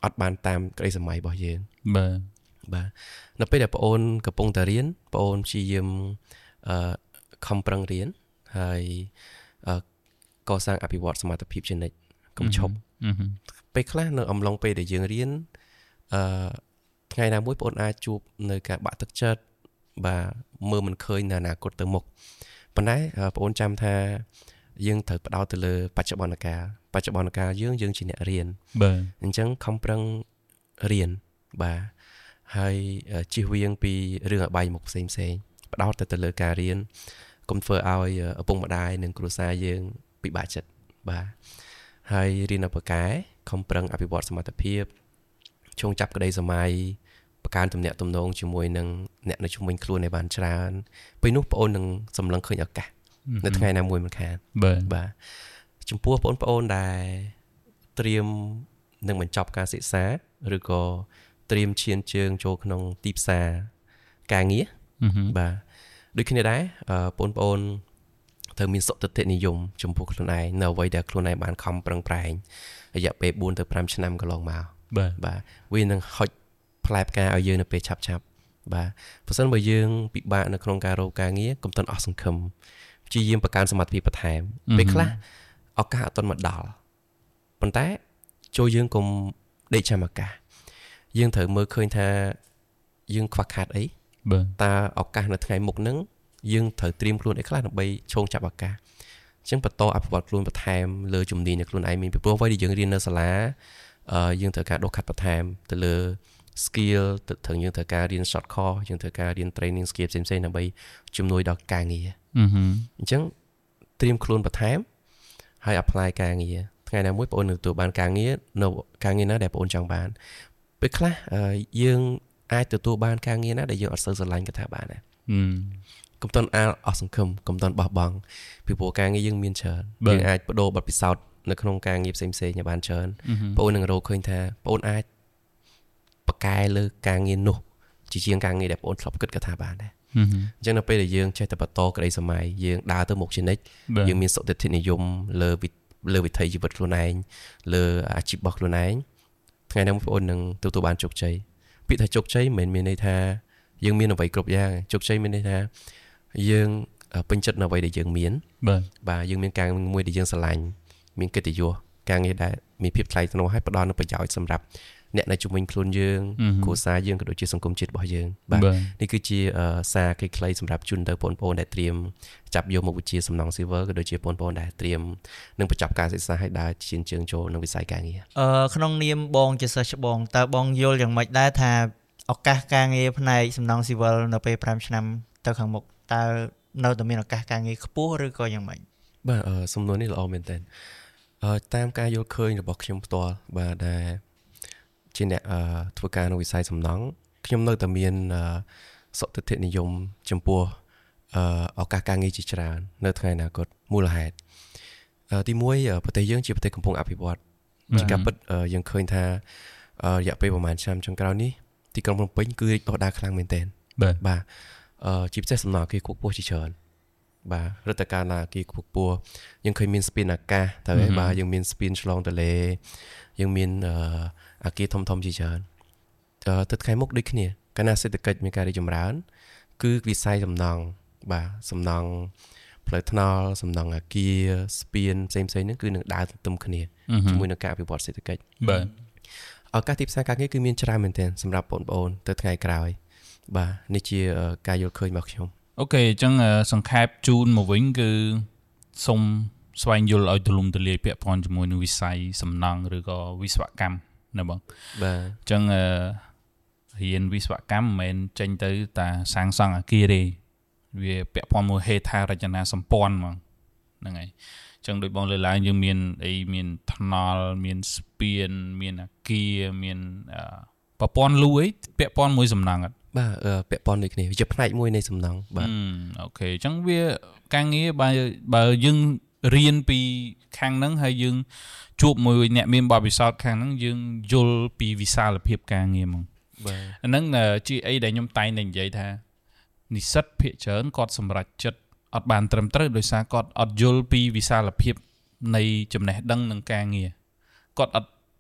អត់បានតាមក្តីសម័យរបស់យើងបាទបាទនៅពេលដែលបងអូនកំពុងតែរៀនបងអូនព្យាយាមអឺខំប្រឹងរៀនហើយអឺកសាងអភិវឌ្ឍសមត្ថភាពជានិច្ចកុំឈប់ពេលខ្លះនៅអំឡុងពេលដែលយើងរៀនអឺថ្ងៃណាមួយបងអូនអាចជួបនៅការបាក់ទឹកចិត្តបាទមើលមិនឃើញនៅអនាគតទៅមុខប៉ុន្តែបងអូនចាំថាយើងត្រូវផ្ដោតទៅលើបច្ចុប្បន្នកាលបច្ចុប្បន្នកាលយើងយើងជាអ្នករៀនបាទអញ្ចឹងខំប្រឹងរៀនបាទហើយជៀសវាងពីរឿងអបាយមុខផ្សេងផ្សេងផ្ដោតទៅទៅលើការរៀនកុំធ្វើឲ្យឪពុកម្ដាយនិងគ្រួសារយើងពិបាកចិត្តបាទហើយរៀននៅបកែខំប្រឹងអភិវឌ្ឍសមត្ថភាពឈោងចាប់ក្តីសម័យបង្កើនទំនាក់ទំនងជាមួយនឹងអ្នកនៅជុំវិញខ្លួនឲ្យបានច្រើនពេលនោះបងអូននឹងសម្លឹងឃើញឱកាសនៅថ្ងៃណាមួយមិនខានបាទបាទចំពោះបងប្អូនដែលត្រៀមនឹងបញ្ចប់ការសិក្សាឬក៏ត្រៀមឈានជើងចូលក្នុងទីផ្សារការងារបាទដូចគ្នាដែរបងប្អូនត្រូវមានសុខទិដ្ឋិនិយមចំពោះខ្លួនឯងនៅអ្វីដែលខ្លួនឯងបានខំប្រឹងប្រែងរយៈពេលbốnទៅfiveឆ្នាំកន្លងមកបាទបាទវានឹងហុចផ្លែផ្កាឲ្យយើងនៅពេលឆាប់ឆាប់បាទបើសិនបើយើងពិបាកនៅក្នុងការរកការងារកុំតន់អស់សង្ឃឹមព្យាយាមបង្កើនសមត្ថភាពបន្ថែមពេលខ្លះឱកាសអត់ទាន់មកដល់ប៉ុន្តែចូលយើងកុំដេកចាំឱកាសយើងត្រូវមើលឃើញថាយើងខ្វះខាតអីបាទតើឱកាសនៅថ្ងៃមុខហ្នឹងយើងត្រូវត្រៀមខ្លួនអីខ្លះដើម្បីឈោងចាប់ឱកាសអញ្ចឹងបន្តអភិវឌ្ឍខ្លួនបន្ថែមលើជំនាញនៃខ្លួនឯងមានពីព្រោះអ្វីដែលយើងរៀននៅសាលាអឺយើងត្រូវការដកខាត់បន្ថែមទៅលើ skill ទៅត្រូវយើងត្រូវការរៀន short course យើងត្រូវការរៀន training skill ផ្សេងៗដើម្បីជំនួយដល់ការងារអញ្ចឹងត្រៀមខ្លួនបន្ថែមហើយ apply ការងារថ្ងៃណាមួយបងអូននឹងទទួលបានការងារនៅការងារណាដែលបងអូនចង់បានពេលខ្លះយើងអាចទទួលបានការងារណាដែលយើងអត់សូវស្រឡាញ់ក៏ថាបានដែរកុំតន់អាលអស់សង្ឃឹមកុំតន់បោះបង់ពីព្រោះការងារយើងមានច្រើនយើងអាចបដូរបទពិសោធន៍នៅក្នុងការងារផ្សេងៗឲ្យបានច្រើនបងអូននឹងរកឃើញថាបងអូនអាចបកកែលើការងារនោះជាជាងការងារដែលបងអូនធ្លាប់គិតក៏ថាបានដែរអញ្ចឹងនៅពេលដែលយើងចេះតែបន្តក្តីសម័យយើងដើរទៅមុខជានិច្ចយើងមានសុខទិដ្ឋិនិយមលើលើវិថីជីវិតខ្លួនឯងលើអាជីពរបស់ខ្លួនឯងថ្ងៃណាមួយបងអូននឹងទទួលបានជោគជ័យពាក្យថាជោគជ័យមិនមែនមានន័យថាយើងមានអ្វីគ្រប់យ៉ាងជោគជ័យមានន័យថាយើងពេញចិត្តនៅអ្វីដែលយើងមានបាទបាទយើងមានការមួយដែលយើងស្រឡាញ់មានកិត្តិយសការងារដែលមានភាពថ្លៃថ្នូរហើយផ្ដល់នូវប្រយោជន៍សម្រាប់អ្នកនៅជុំវិញខ្លួនយើងគ្រួសារយើងក៏ដូចជាសង្គមជាតិរបស់យើងបាទនេះគឺជាសារខ្លីៗសម្រាប់ជូនទៅបងប្អូនដែលត្រៀមចាប់យកមុខវិជ្ជាសំណង់ស៊ីវិលក៏ដូចជាបងប្អូនដែលត្រៀមនឹងបញ្ចប់ការសិក្សាឲ្យដើរឈានជើងចូលក្នុងវិស័យការងារអឺក្នុងនាមបងជាសិស្សច្បងតើបងយល់យ៉ាងម៉េចដែរថាឱកាសការងារផ្នែកសំណង់ស៊ីវិលនៅពេលfiveឆ្នាំទៅខាងមុខតើនៅតែមានឱកាសការងារខ្ពស់ឬក៏យ៉ាងម៉េចបាទសំណួរនេះល្អមែនទែនអឺតាមការយល់ឃើញរបស់ខ្ញុំផ្ទាល់បាទដែលជាអ្នកធ្វើការនៅវិស័យសំណង់ខ្ញុំនៅតែមានសុខទិដ្ឋិនិយមចំពោះឱកាសការងារជាច្រើននៅថ្ងៃអនាគតមូលហេតុទីមួយប្រទេសយើងជាប្រទេសកំពុងអភិវឌ្ឍជាការពិតយើងឃើញថារយៈពេលប្រហែលឆ្នាំចុងក្រោយនេះទីក្រុងភ្នំពេញគឺរីកដុះដាលខ្លាំងមែនទែនបាទជាពិសេសសំណង់អគារខ្ពស់ៗជាច្រើនបាទរដ្ឋាភិបាលអគារខ្ពស់ៗយើងឃើញមានស្ពានអាកាសទៅហើយបាទយើងមានស្ពានឆ្លងទន្លេយើងមានអគារធំធំជាច្រើនទៅថ្ងៃមុខដូចគ្នាកាលណាសេដ្ឋកិច្ចមានការរីកចម្រើនគឺវិស័យសំណង់បាទសំណង់ផ្លូវថ្នល់សំណង់អគារស្ពានផ្សេងៗហ្នឹងគឺនឹងដើរទន្ទឹមគ្នាជាមួយនឹងការអភិវឌ្ឍសេដ្ឋកិច្ចបាទឱកាសទីផ្សារការងារគឺមានច្រើនមែនទែនសម្រាប់បងប្អូនទៅថ្ងៃក្រោយបាទនេះជាការយល់ឃើញរបស់ខ្ញុំអូខេអញ្ចឹងសង្ខេបជូនមកវិញគឺសូមស្វែងយល់ឲ្យទូលំទូលាយពាក់ព័ន្ធជាមួយនឹងវិស័យសំណង់ឬក៏វិស្វកម្មណាបងបាទអញ្ចឹងរៀនវិស្វកម្មមិនមែនចេញទៅតែសាងសង់អគារទេវាពាក់ព័ន្ធមួយហេដ្ឋារចនាសម្ព័ន្ធហ្មងហ្នឹងហើយអញ្ចឹងដូចបងលើកឡើងយើងមានអីមានថ្នល់មានស្ពានមានអគារមានប្រព័ន្ធលូអីពាក់ព័ន្ធមួយសំណង់អត់បាទពាក់ព័ន្ធដូចគ្នាវាជាផ្នែកមួយនៃសំណង់បាទអូខេអញ្ចឹងវាការងារបើបើយើងរៀនពីខាងហ្នឹងហើយយើងជួបមួយអ្នកមានបទពិសោធន៍ខាងហ្នឹងយើងយល់ពីវិសាលភាពការងារហ្មងបាទអាហ្នឹងជាអីដែលខ្ញុំតែងតែនិយាយថានិស្សិតភាគច្រើនគាត់សម្រេចចិត្តអត់បានត្រឹមត្រូវដោយសារគាត់អត់យល់ពីវិសាលភាពនៃចំណេះដឹងនិងការងារគាត់អត់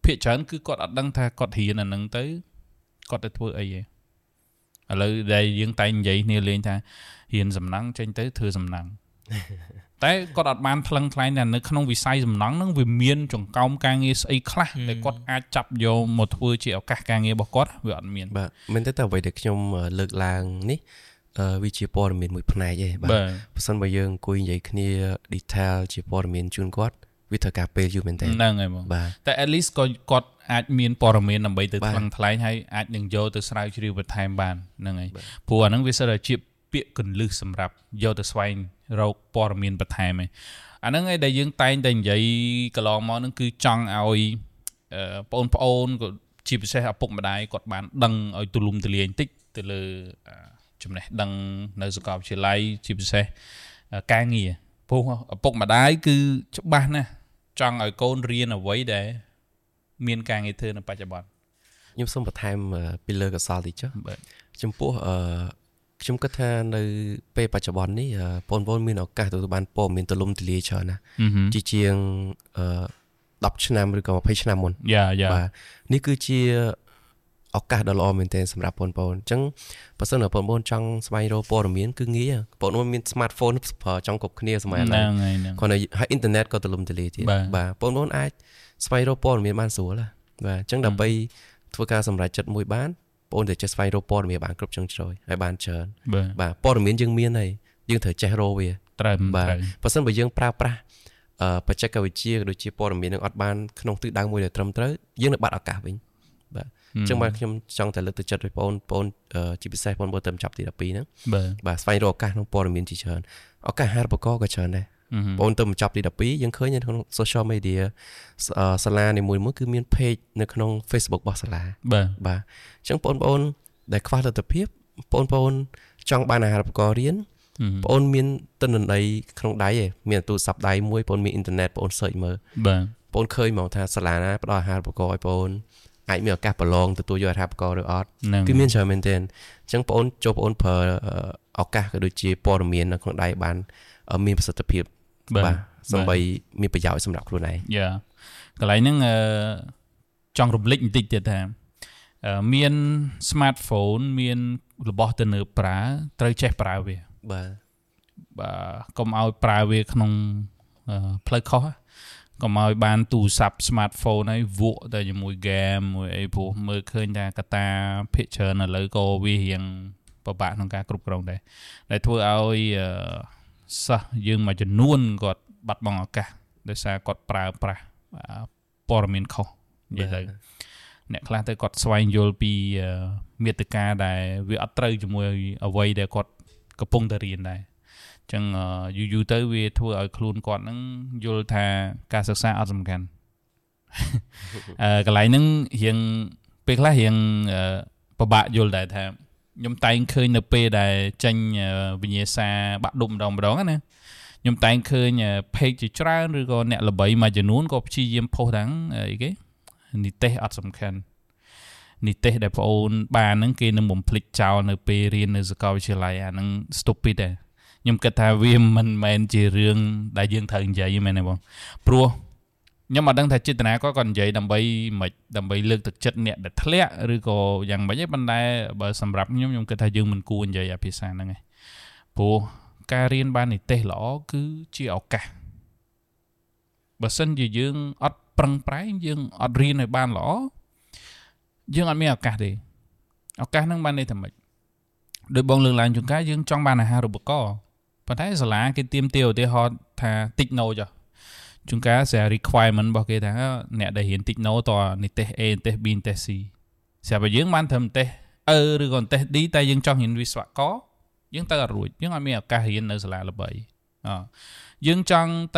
ភាគច្រើនគឺគាត់អត់ដឹងថាគាត់រៀនអាហ្នឹងទៅគាត់ទៅធ្វើអីឯងឥឡូវដែលយើងតែងនិយាយគ្នាលេងថារៀនសំណង់ចេញទៅធ្វើសំណង់តែគាត់អត់បានថ្លឹងថ្លែងថានៅក្នុងវិស័យសំណង់ហ្នឹងវាមានចង្កោមការងារស្អីខ្លះដែលគាត់អាចចាប់យកមកធ្វើជាឱកាសការងាររបស់គាត់វាអត់មានបាទមែនទេតែអ្វីដែលខ្ញុំលើកឡើងនេះវាជាព័ត៌មានមួយផ្នែកឯងបាទបើសិនបើយើងអង្គុយនិយាយគ្នា detail ជាព័ត៌មានជូនគាត់វាត្រូវការពេលយូរមែនទេហ្នឹងហើយបងតែ at least ក៏គាត់អាចមានព័ត៌មានដើម្បីទៅថ្លឹងថ្លែងហើយអាចនឹងយកទៅស្រាវជ្រាវបន្ថែមបានហ្នឹងហើយព្រោះអាហ្នឹងវាសិតតែជាពាក្យកន្លឹះសម្រាប់យកទៅស្វែងរកព័ត៌មានបន្ថែមឯងអាហ្នឹងឯងដែលយើងតែងតែនិយាយកន្លងមកហ្នឹងគឺចង់ឲ្យបងប្អូនក៏ជាពិសេសឪពុកម្ដាយគាត់បានដឹងឲ្យទូលំទូលាយបន្តិចទៅលើចំណេះដឹងនៅសាកលវិទ្យាល័យជាពិសេសការងារព្រោះឪពុកម្ដាយគឺច្បាស់ណាស់ចង់ឲ្យកូនរៀនអ្វីដែលមានការងារធ្វើនៅបច្ចុប្បន្នខ្ញុំសូមបន្ថែមពីលើកសលតិចចុះចំពោះអឺខ្ញុំគិតថានៅពេលបច្ចុប្បន្ននេះបងប្អូនមានឱកាសទទួលបានព័ត៌មានទូលំទូលាយច្រើនណាស់ជាជាងអឺដប់ឆ្នាំឬក៏ยี่สิบឆ្នាំមុនយ៉ាយ៉ាបាទនេះគឺជាឱកាសដ៏ល្អមែនទែនសម្រាប់បងប្អូនអញ្ចឹងបើសិនជាបងប្អូនចង់ស្វែងរកព័ត៌មានគឺងាយបងប្អូនមាន smartphone ប្រើចង់គ្រប់គ្នាសម័យឥឡូវគាត់នៅហើយអ៊ីនធឺណិតក៏ទូលំទូលាយទៀតបាទបងប្អូនអាចស្វែងរកព័ត៌មានបានស្រួលបាទអញ្ចឹងដើម្បីធ្វើការសម្រេចចិត្តមួយបានបងប្អូនតែចេះស្វែងរកព័ត៌មានបានគ្រប់ជ្រុងជ្រោយហើយបានច្រើនបាទព័ត៌មានយើងមានហើយយើងត្រូវចេះរកវាត្រូវបាទបើសិនបើយើងប្រើប្រាស់អឺបច្ចេកវិទ្យាដូចជាព័ត៌មាននឹងអត់បានក្នុងទិសដៅមួយដែលត្រឹមត្រូវយើងនឹងបាត់ឱកាសវិញបាទអញ្ចឹងបាទខ្ញុំចង់តែលើកទឹកចិត្តឲ្យបងប្អូនជាពិសេសបងប្អូនទៅចាប់ទី12ហ្នឹងបាទស្វែងរកឱកាសក្នុងព័ត៌មានជាច្រើនឱកាសអាហារូបករណ៍ក៏ច្រើនដែរបងទៅចាប់ទី12យើងឃើញនៅក្នុង social media សាលានីមួយៗគឺមាន page នៅក្នុង Facebook របស់សាលាបាទបាទអញ្ចឹងបងប្អូនដែលខ្វះលទ្ធភាពបងប្អូនចង់បានអាហារូបករណ៍រៀនបងអូនមានទិន្នន័យក្នុងដៃឯងមានទូរស័ព្ទដៃមួយបងអូនមានអ៊ីនធឺណិតបងអូន search មើលបាទបងអូនឃើញមកថាសាលាណាផ្ដល់អាហារូបករណ៍ឲ្យបងអូនអាចមានឱកាសប្រឡងទទួលយកអាហារូបករណ៍ឬអត់គឺមានច្រើនមែនទែនអញ្ចឹងបងអូនចូលបងអូនប្រើឱកាសក៏ដូចជាព័ត៌មាននៅក្នុងដៃបានមានប្រសិទ្ធភាពបាទសម្បីមានប្រយោជន៍សម្រាប់ខ្លួនឯងយ៉ាកន្លែងហ្នឹងចង់រំលឹកបន្តិចទៀតថាមាន smartphone មានរបស់ទំនើបប្រើត្រូវចេះប្រើវាបាទបាទកុំឲ្យប្រើវាក្នុងផ្លូវខុសកុំឲ្យបានទូរស័ព្ទ smartphone ហើយវក់តែជាមួយ game មួយអីព្រោះមើលឃើញថាកតាភាគច្រើនឥឡូវក៏វារៀងពិបាកក្នុងការគ្រប់គ្រងដែរដែលធ្វើឲ្យសិស្សយើងមួយចំនួនគាត់បាត់បង់ឱកាសដោយសារគាត់ប្រើប្រាស់ព័ត៌មានខុសនិយាយទៅអ្នកខ្លះទៅគាត់ស្វែងយល់ពីមាតិកាដែលវាអត់ត្រូវជាមួយអ្វីដែលគាត់កំពុងតែរៀនដែរអញ្ចឹងយូរយូរទៅវាធ្វើឲ្យខ្លួនគាត់ហ្នឹងយល់ថាការសិក្សាអត់សំខាន់អឺកន្លែងហ្នឹងរៀងពេលខ្លះរៀងពិបាកយល់ដែរថាខ្ញុំតែងឃើញនៅពេលដែលចេញវិញ្ញាសាបាក់ឌុបម្ដងម្ដងណាខ្ញុំតែងឃើញ page ជាច្រើនឬក៏អ្នកល្បីមួយចំនួនក៏ព្យាយាមផុសថាអីគេនិទេសអត់សំខាន់និទេសដែលបងអូនបានហ្នឹងគេនឹងបំភ្លេចចោលនៅពេលរៀននៅសាកលវិទ្យាល័យអាហ្នឹង stupid ដែរខ្ញុំគិតថាវាមិនមែនជារឿងដែលយើងត្រូវនិយាយមែនទេបងព្រោះខ្ញុំអត់ដឹងថាចេតនាគាត់គាត់និយាយដើម្បីមិនដើម្បីលើកទឹកចិត្តអ្នកដែលធ្លាក់ឬក៏យ៉ាងម៉េចទេប៉ុន្តែបើសម្រាប់ខ្ញុំខ្ញុំគិតថាយើងមិនគួរនិយាយអាភាសាហ្នឹងឯងព្រោះការរៀនបាននិទេសល្អគឺជាឱកាសបើសិនជាយើងអត់ប្រឹងប្រែងយើងអត់រៀនឲ្យបានល្អយើងអត់មានឱកាសទេឱកាសហ្នឹងបានន័យថាម៉េចដោយបងលើកឡើងជួនកាលយើងចង់បានអាហារូបករណ៍ប៉ុន្តែសាលាគេទាមទារឧទាហរណ៍ថាតិចណូចជួនកាលc'est requirement របស់គេថាអ្នកដែលរៀនតិចណូតនិទេស A និទេស B និទេស C ស្រាប់តែយើងបានធ្វើនិទេស E ឬក៏និទេស D តែយើងចង់រៀនវិស្វករយើងទៅអត់រួចយើងអត់មានឱកាសរៀននៅសាលាល្បីអយើងចង់ទៅ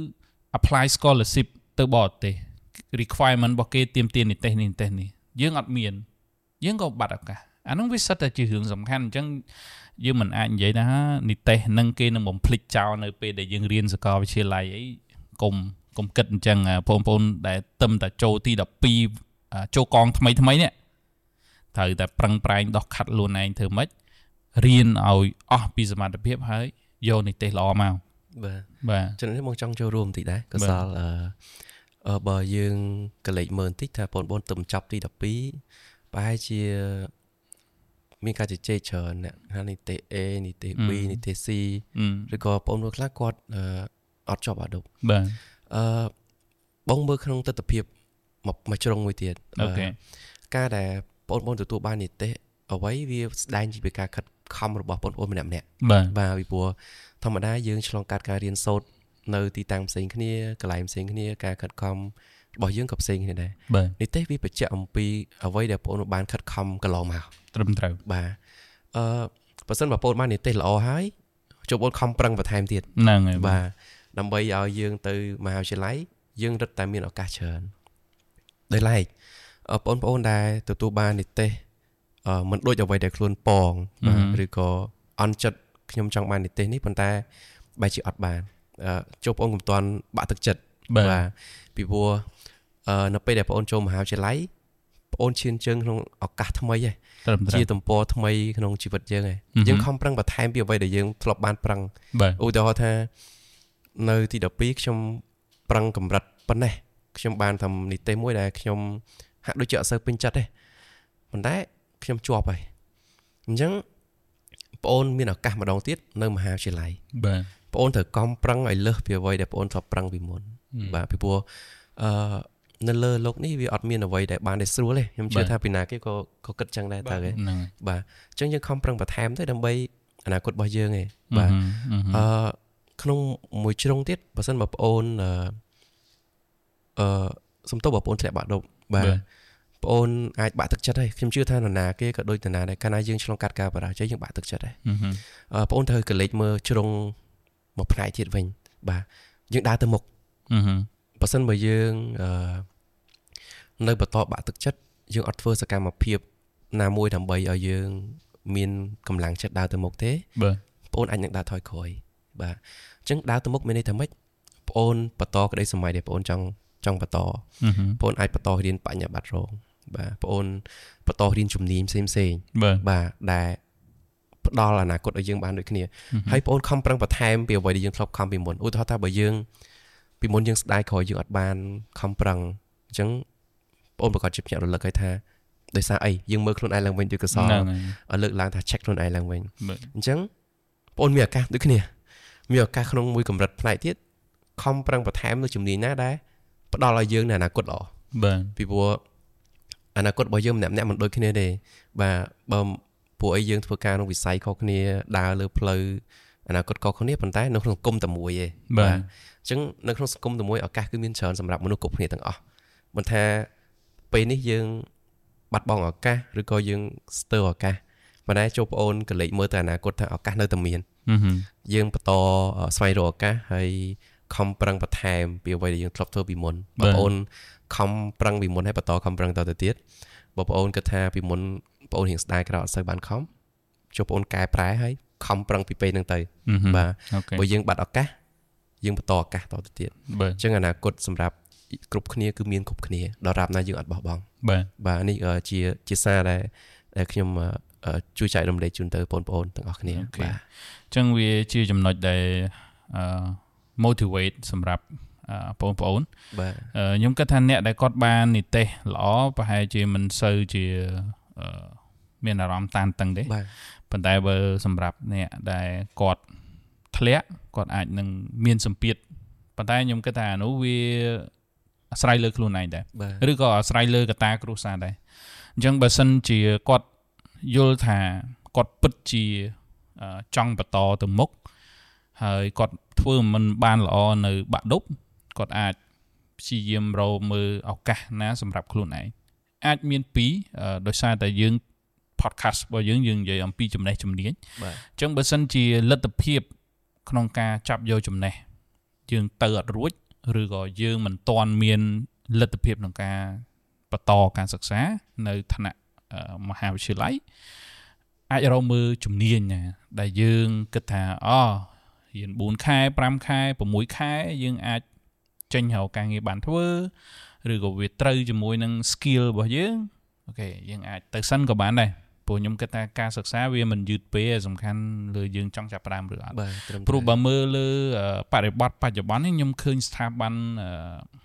apply scholarship ទៅបរទេស requirement របស់គេទាមទារនិទេសនេះនិទេសនេះយើងអត់មានយើងក៏បាត់ឱកាសអានោះវាសិតតែជារឿងសំខាន់អញ្ចឹងយើងមិនអាចនិយាយថានិទេសនឹងគេនឹងបំភ្លេចចោលនៅពេលដែលយើងរៀនសាកលវិទ្យាល័យអីកុំកុំគិតអញ្ចឹងបងប្អូនដែលទឹមតែចូលទីដប់ពីរចូលកងថ្មីថ្មីនេះត្រូវតែប្រឹងប្រែងដោះខាត់ខ្លួនឯងធ្វើម៉េចរៀនឲ្យអស់ពីសមត្ថភាពហើយយកនិទេសល្អមកបាទបាទចំណុចនេះមកចង់ចូលរួមបន្តិចដែរកសលអឺអឺបើយើងកលេចមើលបន្តិចថាបងប្អូនទៅចប់ទី12ប្រហែលជាមានការជជែកច្រើនអ្នកហានីតិ A នីតិ B នីតិ C ឬក៏បងប្អូនខ្លះគាត់អត់ចប់អាដប់បាទអឺបងមើលក្នុងទស្សនវិជ្ជាមួយមួយជ្រុងមួយទៀតអូខេការដែលបងប្អូនទទួលបាននីតិអ្វីវាស្ដែងពីការខិតខំរបស់បងប្អូនម្នាក់ម្នាក់បាទបាទពីព្រោះធម្មតាយើងឆ្លងកាត់ការរៀនសូត្រនៅទីតាំងផ្សេងគ្នាកន្លែងផ្សេងគ្នាការខិតខំរបស់យើងក៏ផ្សេងគ្នាដែរនីតិវាបញ្ជាក់អំពីអ្វីដែលបងប្អូនបានខិតខំកន្លងមកត្រឹមត្រូវបាទអឺបើសិនបើបងប្អូនបាននីតិល្អហើយចូលបងខំប្រឹងបន្ថែមទៀតហ្នឹងហើយបាទដើម្បីឲ្យយើងទៅមហាវិទ្យាល័យយើងរឹតតែមានឱកាសច្រើនដោយឡែកបងប្អូនដែលទទួលបាននីតិអឺមិនដូចអ្វីដែលខ្លួនប៉ងបាទឬក៏អន់ចិត្តខ្ញុំចង់បាននីតិនេះប៉ុន្តែបែរជាអត់បានអឺចូលបងមិនទាន់បាក់ទឹកចិត្តបាទពីព្រោះអឺនៅពេលដែលបងអូនចូលមហាវិទ្យាល័យបងអូនឈានជើងក្នុងឱកាសថ្មីឯងជាទំព័រថ្មីក្នុងជីវិតយើងឯងយើងខំប្រឹងបន្ថែមពីអ្វីដែលយើងធ្លាប់បានប្រឹងឧទាហរណ៍ថានៅទីដប់ពីរខ្ញុំប្រឹងកម្រិតប៉ុណ្ណេះខ្ញុំបានធ្វើនីតិមួយដែលខ្ញុំហាក់ដូចជាអត់សូវពេញចិត្តទេប៉ុន្តែខ្ញុំជាប់ហើយអញ្ចឹងបងអូនមានឱកាសម្ដងទៀតនៅមហាវិទ្យាល័យបាទបងអូនត្រូវខំប្រឹងឲ្យលើសពីអ្វីដែលបងអូនធ្លាប់ប្រឹងពីមុនបាទពីព្រោះអឺនៅលើโลกនេះវាអត់មានអ្វីដែលបានតែស្រួលទេខ្ញុំជឿថាពីណាគេក៏ក៏គិតចឹងដែរតើហ៎បាទអញ្ចឹងយើងខំប្រឹងបន្ថែមទៅដើម្បីអនាគតរបស់យើងឯងបាទអឺក្នុងមួយជ្រុងទៀតបើសិនបើបងអូនអឺអឺសំទោសបងប្អូនធ្លាក់បាក់ដប់បាទបងអូនអាចបាក់ទឹកចិត្តហើយខ្ញុំជឿថានរណាគេក៏ដូចនរណាដែរកាលណាយើងឆ្លងកាត់ការបរាជ័យយើងបាក់ទឹកចិត្តហើយអឺបងអូនត្រូវកលេចមើលជ្រុងមួយផ្នែកទៀតវិញបាទយើងដើរទៅមុខបើសិនបើយើងអឺនៅបន្តបាក់ទឹកចិត្តយើងអត់ធ្វើសកម្មភាពណាមួយដើម្បីឲ្យយើងមានកម្លាំងចិត្តដើរទៅមុខទេបាទបងអូនអាចនឹងដើរថយក្រោយបាទអញ្ចឹងដើរទៅមុខមានន័យថាម៉េចបងអូនបន្តក្តីសម័យដែលបងអូនចង់ចង់បន្តបងអូនអាចបន្តរៀនបញ្ញាបត្ររងបាទបងអូនបន្តរៀនជំនាញផ្សេងផ្សេងបាទដែលផ្ដល់អនាគតឲ្យយើងបានដូចគ្នាហើយបងអូនខំប្រឹងបន្ថែមពីអ្វីដែលយើងធ្លាប់ខំពីមុនឧទាហរណ៍ថាបើយើងពីមុនយើងស្ដាយក្រោយយើងអត់បានខំប្រឹងអញ្ចឹងបងអូនប្រកាសជាភ្ញាក់រលឹកហើយថាដោយសារអីយើងមើលខ្លួនឯងឡើងវិញដូចកសលលើកឡើងថា check ខ្លួនឯងឡើងវិញអញ្ចឹងបងអូនមានឱកាសដូចគ្នាមានឱកាសក្នុងមួយកម្រិតផ្នែកទៀតខំប្រឹងបន្ថែមនៅជំនាញណាដែរផ្ដល់ឲ្យយើងនៅអនាគតល្អបាទពីព្រោះអនាគតរបស់យើងម្នាក់ម្នាក់មិនដូចគ្នាទេបាទបើពួកអីយើងធ្វើការក្នុងវិស័យខុសគ្នាដើរលើផ្លូវអនាគតខុសគ្នាប៉ុន្តែនៅក្នុងសង្គមតែមួយទេបាទអញ្ចឹងនៅក្នុងសង្គមតែមួយឱកាសគឺមានច្រើនសម្រាប់មនុស្សគ្រប់គ្នាទាំងអស់មិនថាពេលនេះយើងបាត់បង់ឱកាសឬក៏យើងស្ទើរឱកាសប៉ុន្តែចូលបងអូនកលេចមើលទៅអនាគតថាឱកាសនៅតែមានយើងបន្តស្វែងរកឱកាសហើយខំប្រឹងបន្ថែមពីអ្វីដែលយើងធ្លាប់ធ្វើពីមុនបងប្អូនខំប្រឹងពីមុនហើយបន្តខំប្រឹងតទៅទៀតបងប្អូនគិតថាពីមុនបងប្អូនរៀងស្ដាយក្រោយអត់សូវបានខំចូលបងប្អូនកែប្រែហើយខំប្រឹងពីពេលហ្នឹងទៅបាទបើយើងបាត់ឱកាសយើងបន្តឱកាសតទៅទៀតអញ្ចឹងអនាគតសម្រាប់គ្រប់គ្នាគឺមានគ្រប់គ្នាដល់រាប់ណាយើងអត់បោះបង់បាទបាទនេះជាជាសារដែលដែលខ្ញុំជួយចែករំលែកជូនទៅបងប្អូនទាំងអស់គ្នាបាទអញ្ចឹងវាជាចំណុចដែលអឺ motivate សម្រាប់បងប្អូនបាទខ្ញុំគិតថាអ្នកដែលគាត់បាននិទេសល្អប្រហែលជាមិនសូវជាមានអារម្មណ៍តានតឹងទេប៉ុន្តែបើសម្រាប់អ្នកដែលគាត់ធ្លាក់គាត់អាចនឹងមានសម្ពាធប៉ុន្តែខ្ញុំគិតថាអានោះវាអាស្រ័យលើខ្លួនឯងដែរឬក៏អាស្រ័យលើកត្តាគ្រួសារដែរអញ្ចឹងបើសិនជាគាត់យល់ថាគាត់ពិតជាចង់បន្តទៅមុខហើយគាត់ធ្វើមិនបានល្អនៅបាក់ឌុបគាត់អាចព្យាយាមរកមើលឱកាសណាសម្រាប់ខ្លួនឯងអាចមានពីរដោយសារតែយើង podcast របស់យើងយើងនិយាយអំពីចំណេះជំនាញអញ្ចឹងបើសិនជាលទ្ធភាពក្នុងការចាប់យកចំណេះយើងទៅអត់រួចឬក៏យើងមិនទាន់មានលទ្ធភាពក្នុងការបន្តការសិក្សានៅឋានៈមហាវិទ្យាល័យអាចរកមើលជំនាញណាដែលយើងគិតថាអូរៀនbốnខែfiveខែsixខែយើងអាចចេញរកការងារបានធ្វើឬក៏វាត្រូវជាមួយនឹង skill របស់យើងអូខេយើងអាចទៅសិនក៏បានដែរព្រោះខ្ញុំគិតថាការសិក្សាវាមិនយឺតពេកសំខាន់លើយើងចង់ចាប់ផ្ដើមឬអត់ព្រោះបើមើលលើបរិបទបច្ចុប្បន្ននេះខ្ញុំឃើញស្ថាប័ន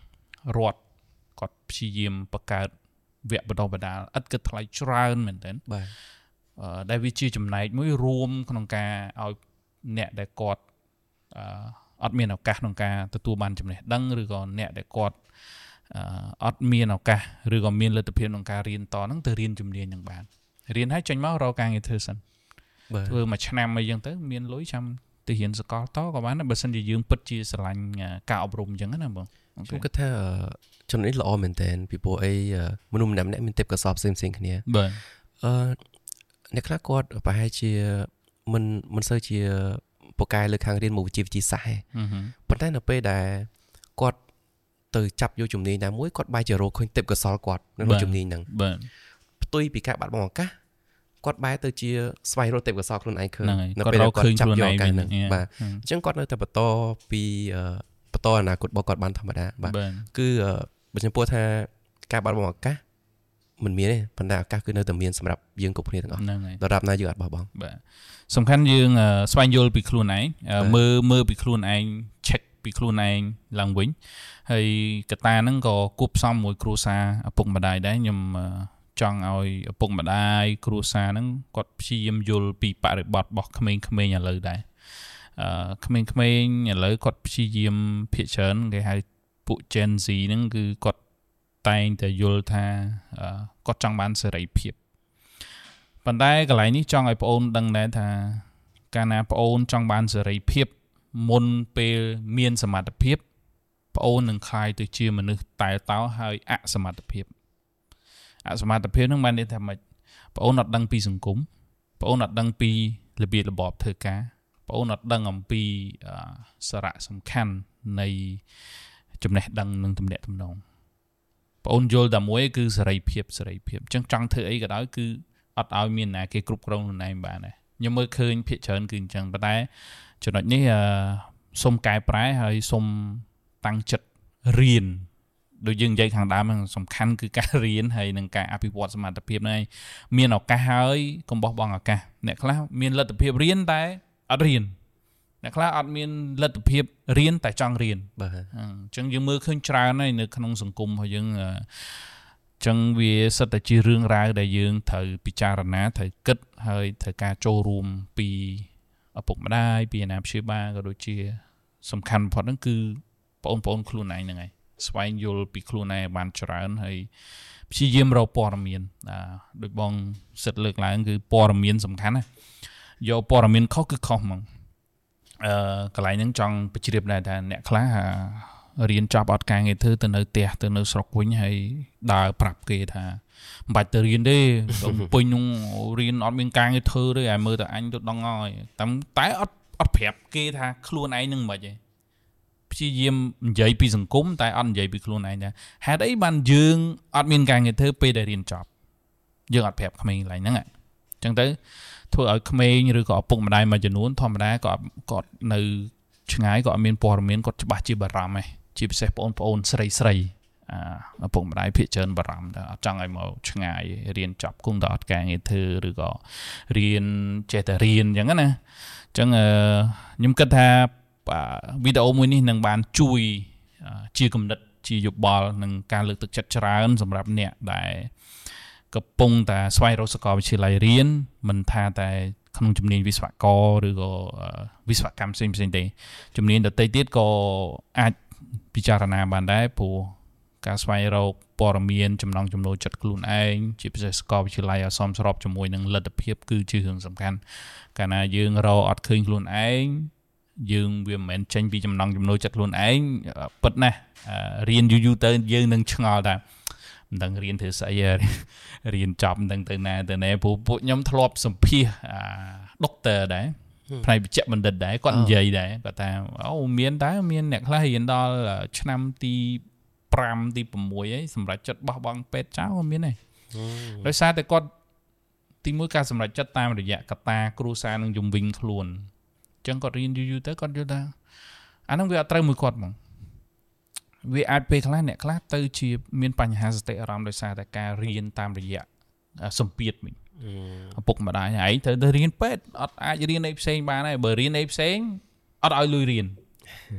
រដ្ឋគាត់ព្យាយាមបង្កើតវគ្គបណ្ដុះបណ្ដាលឥតគិតថ្លៃច្រើនមែនទែនបាទអឺដែលវាជាចំណែកមួយរួមក្នុងការឲ្យអ្នកដែលគាត់អឺអត់មានឱកាសក្នុងការទទួលបានចំណេះដឹងឬក៏អ្នកដែលគាត់អឺអត់មានឱកាសឬក៏មានលទ្ធភាពក្នុងការរៀនតហ្នឹងទៅរៀនជំនាញហ្នឹងបានរៀនហើយចេញមករកការងារធ្វើសិនធ្វើមួយឆ្នាំអីចឹងទៅមានលុយចាំទៅរៀនសកលតក៏បានដែរបើសិនជាយើងពិតជាស្រឡាញ់ការអប់រំចឹងណាបងខ្ញុំគិតថាចំណុចនេះល្អមែនតើពីព្រោះអីមនុស្សម្នាក់ម្នាក់មានទេពកោសល្យផ្សេងផ្សេងគ្នាបាទអឺអ្នកខ្លះគាត់ប្រហែលជាមិនមិនសូវជាពូកែលើខាងរៀនមុខវិជ្ជាវិទ្យាសាស្ត្រទេប៉ុន្តែនៅពេលដែលគាត់ទៅចាប់យកជំនាញណាមួយគាត់បែរជារកឃើញទេពកោសល្យគាត់នៅក្នុងជំនាញហ្នឹងបាទផ្ទុយពីការបាត់បង់ឱកាសគាត់បែរទៅជាស្វែងរកទេពកោសល្យខ្លួនឯងឃើញនៅពេលដែលគាត់ចាប់យកឱកាសហ្នឹងបាទអញ្ចឹងគាត់នៅតែបន្តពីបន្តអនាគតរបស់គាត់បានធម្មតាបាទគឺបើខ្ញុំពោលថាការបាត់បង់ឱកាសមិនមានទេប៉ុន្តែឱកាសគឺនៅតែមានសម្រាប់យើងគ្រប់គ្នាទាំងអស់ដរាបណាយើងអត់បោះបង់បាទសំខាន់យើងស្វែងយល់ពីខ្លួនឯងមើលមើលពីខ្លួនឯង check ពីខ្លួនឯងឡើងវិញហើយកត្តាហ្នឹងក៏គប់ផ្សំមួយគ្រួសារឪពុកម្ដាយដែរខ្ញុំចង់ឲ្យឪពុកម្ដាយគ្រួសារហ្នឹងគាត់ព្យាយាមយល់ពីបរិបទរបស់ក្មេងៗឥឡូវដែរអឺក្មេងៗឥឡូវគាត់ព្យាយាមភាគច្រើនគេហៅពួក Gen Z ហ្នឹងគឺគាត់តែងតែយល់ថាគាត់ចង់បានសេរីភាពប៉ុន្តែកន្លែងនេះចង់ឲ្យប្អូនដឹងដែរថាកាលណាប្អូនចង់បានសេរីភាពមុនពេលមានសមត្ថភាពប្អូននឹងខ្លាយទៅជាមនុស្សតែតោហើយអសមត្ថភាពអសមត្ថភាពហ្នឹងបានន័យថាម៉េចប្អូនអត់ដឹងពីសង្គមប្អូនអត់ដឹងពីរបៀបរបបធ្វើការប្អូនអត់ដឹងអំពីសារៈសំខាន់នៃចំណេះដឹងនិងទំនាក់ទំនងប្អូនយល់តែមួយគឺសេរីភាពសេរីភាពអញ្ចឹងចង់ធ្វើអីក៏ដោយគឺអត់ឲ្យមានណាគេគ្រប់គ្រងខ្លួនឯងបានដែរខ្ញុំមើលឃើញភាគច្រើនគឺអញ្ចឹងប៉ុន្តែចំណុចនេះសុំកែប្រែហើយសុំតាំងចិត្តរៀនដូចយើងនិយាយខាងដើមហ្នឹងសំខាន់គឺការរៀនហើយនិងការអភិវឌ្ឍសមត្ថភាពហ្នឹងឯងមានឱកាសហើយកុំបោះបង់ឱកាសអ្នកខ្លះមានលទ្ធភាពរៀនតែអត់រៀនអ្នកខ្លះអត់មានលទ្ធភាពរៀនតែចង់រៀនបាទអញ្ចឹងយើងមើលឃើញច្រើនហើយនៅក្នុងសង្គមរបស់យើងអញ្ចឹងវាសិតតែជារឿងរ៉ាវដែលយើងត្រូវពិចារណាត្រូវគិតហើយត្រូវការចូលរួមពីឪពុកម្ដាយពីអាណាព្យាបាលក៏ដូចជាសំខាន់បំផុតហ្នឹងគឺបងប្អូនខ្លួនឯងហ្នឹងឯងស្វែងយល់ពីខ្លួនឯងបានច្រើនហើយព្យាយាមរកព័ត៌មានដូចបងសិតលើកឡើងគឺព័ត៌មានសំខាន់ណាយកព័ត៌មានខុសគឺខុសហ្មងអឺកន្លែងហ្នឹងចង់បញ្ជ្រាបដែរថាអ្នកខ្លះរៀនចប់អត់ការងារធ្វើទៅនៅផ្ទះទៅនៅស្រុកវិញហើយដើរប្រាប់គេថាមិនបាច់ទៅរៀនទេទៅពេញនោះរៀនអត់មានការងារធ្វើទេឲ្យមើលតែអញទៅដឹងហើយតែតែអត់អត់ប្រាប់គេថាខ្លួនឯងនឹងមិនទេព្យាយាមនិយាយពីសង្គមតែអត់និយាយពីខ្លួនឯងដែរហេតុអីបានយើងអត់មានការងារធ្វើពេលដែលរៀនចប់យើងអត់ប្រាប់ក្មេងកន្លែងហ្នឹងអញ្ចឹងទៅធ្វើឲ្យក្មេងឬក៏ឪពុកម្ដាយមួយចំនួនធម្មតាក៏គាត់នៅឆ្ងាយក៏អត់មានព័ត៌មានគាត់ច្បាស់ជាបារម្ភដែរជាពិសេសបងប្អូនស្រីស្រីឪពុកម្ដាយភាគច្រើនបារម្ភដែរអត់ចង់ឲ្យមកឆ្ងាយរៀនចប់គង់តែអត់ការងារធ្វើឬក៏រៀនចេះតែរៀនអញ្ចឹងណាអញ្ចឹងខ្ញុំគិតថាវីដេអូមួយនេះនឹងបានជួយជាគំនិតជាយោបល់និងការលើកទឹកចិត្តច្រើនសម្រាប់អ្នកដែលកំពុងតែស្វែងរកសាកលវិទ្យាល័យរៀនមិនថាតែក្នុងជំនាញវិស្វករឬក៏វិស្វកម្មផ្សេងផ្សេងទេជំនាញដទៃទៀតក៏អាចពិចារណាបានដែរព្រោះការស្វែងរកព័ត៌មានចំណង់ចំណូលចិត្តខ្លួនឯងជាពិសេសសាកលវិទ្យាល័យឲ្យសមស្របជាមួយនឹងលទ្ធភាពគឺជារឿងសំខាន់កាលណាយើងរកអត់ឃើញខ្លួនឯងយើងវាមិនមែនចេញពីចំណង់ចំណូលចិត្តខ្លួនឯងពិតណាស់រៀនយូរយូរទៅយើងនឹងឆ្ងល់ថាមិនដឹងរៀនធ្វើស្អីរៀនចប់មិនដឹងទៅណាទៅណាព្រោះពួកខ្ញុំធ្លាប់សម្ភាសដុកទ័រដែរផ្នែកវិជ្ជបណ្ឌិតដែរគាត់និយាយដែរគាត់ថាអូមានតែមានអ្នកខ្លះរៀនដល់ឆ្នាំទីប្រាំទីប្រាំមួយអីសម្រាប់ចិត្តបោះបង់ពេទ្យចោលមានទេដោយសារតែគាត់ទីមួយការសម្រេចចិត្តតាមរយៈកត្តាគ្រួសារនឹងជំវិញខ្លួនអញ្ចឹងគាត់រៀនយូរយូរទៅគាត់យល់ថាអាហ្នឹងវាអត់ត្រូវមួយគាត់ហ្មងវាអាចពេលខ្លះអ្នកខ្លះទៅជាមានបញ្ហាសតិអារម្មណ៍ដោយសារតែការរៀនតាមរយៈសម្ពាធវិញឪពុកម្ដាយឯងត្រូវទៅរៀនពេទ្យអត់អាចរៀនអីផ្សេងបានដែរបើរៀនអីផ្សេងអត់ឲ្យលុយរៀន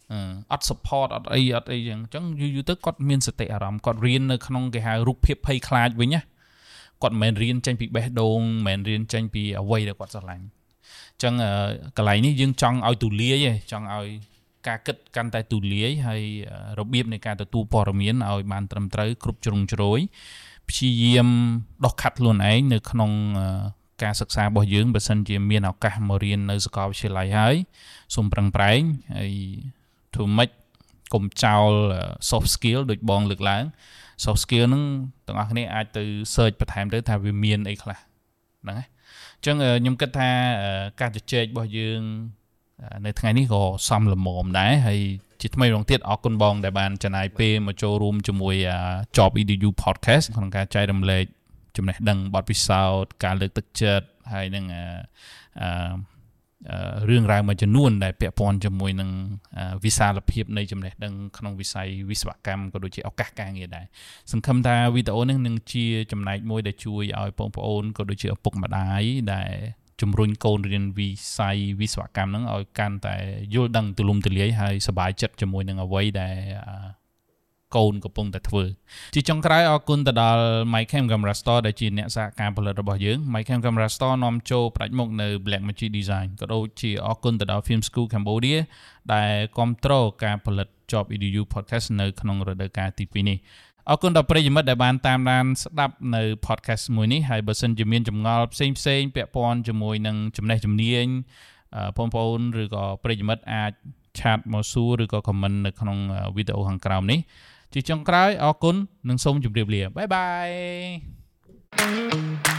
អត់ support អត់អីអត់អីចឹងអញ្ចឹងយូរយូរទៅគាត់មានសតិអារម្មណ៍គាត់រៀននៅក្នុងគេហៅរូបភាពភ័យខ្លាចវិញណាគាត់មិនមែនរៀនចេញពីបេះដូងមិនមែនរៀនចេញពីអ្វីដែលគាត់ស្រឡាញ់អញ្ចឹងកន្លែងនេះយើងចង់ឲ្យទូលាយឯងចង់ឲ្យការគិតកាន់តែទូលាយហើយរបៀបនៃការទទួលព័ត៌មានឲ្យបានត្រឹមត្រូវគ្រប់ជ្រុងជ្រោយព្យាយាមដោះខាត់ខ្លួនឯងនៅក្នុងការសិក្សារបស់យើងបើសិនជាមានឱកាសមករៀននៅសាកលវិទ្យាល័យហើយសូមប្រឹងប្រែងហើយធ្វើម៉េចកុំចោល soft skill ដូចបងលើកឡើង soft skill ហ្នឹងទាំងអស់គ្នាអាចទៅ search បន្ថែមទៅថាវាមានអីខ្លះហ្នឹងហើយអញ្ចឹងខ្ញុំគិតថាការជជែករបស់យើងនៅថ្ងៃនេះក៏សមល្មមដែរហើយជាថ្មីម្ដងទៀតអរគុណបងដែលបានចំណាយពេលមកចូលរួមជាមួយ Job អ៊ី ឌី យូ podcast ក្នុងការចែករំលែកចំណេះដឹងបទពិសោធន៍ការលើកទឹកចិត្តហើយនឹងអឺរឿងរ៉ាវមួយចំនួនដែលពាក់ព័ន្ធជាមួយនឹងវិសាលភាពនៃចំណេះដឹងក្នុងវិស័យវិស្វកម្មក៏ដូចជាឱកាសការងារដែរសង្ឃឹមថាវីដេអូនេះនឹងជាចំណែកមួយដែលជួយឲ្យបងប្អូនក៏ដូចជាឪពុកម្ដាយដែលជំរុញកូនរៀនវិស័យវិស្វកម្មហ្នឹងឲ្យកាន់តែយល់ដឹងទូលំទូលាយហើយសប្បាយចិត្តជាមួយនឹងអ្វីដែលកូនកំពុងតែធ្វើជាចុងក្រោយអរគុណទៅដល់ MyCam Camera Store ដែលជាអ្នកសហការផលិតរបស់យើង MyCam Camera Store នាំចូលផ្ដាច់មុខនៅ Black Magic Design ក៏ដូចជាអរគុណទៅដល់ Film School Cambodia ដែលគាំទ្រការផលិត Job អ៊ី ឌី យូ podcast នៅក្នុងរដូវកាលទីពីរនេះអរគុណដល់ប្រិយមិត្តដែលបានតាមដានស្ដាប់នៅ podcast មួយនេះហើយបើសិនជាមានចម្ងល់ផ្សេងផ្សេងពាក់ព័ន្ធជាមួយនឹងចំណេះជំនាញបងប្អូនឬក៏ប្រិយមិត្តអាចឆាតមកសួរឬក៏ comment នៅក្នុងវីដេអូខាងក្រោមនេះជាចុងក្រោយអរគុណនិងសូមជម្រាបលាបាយបាយ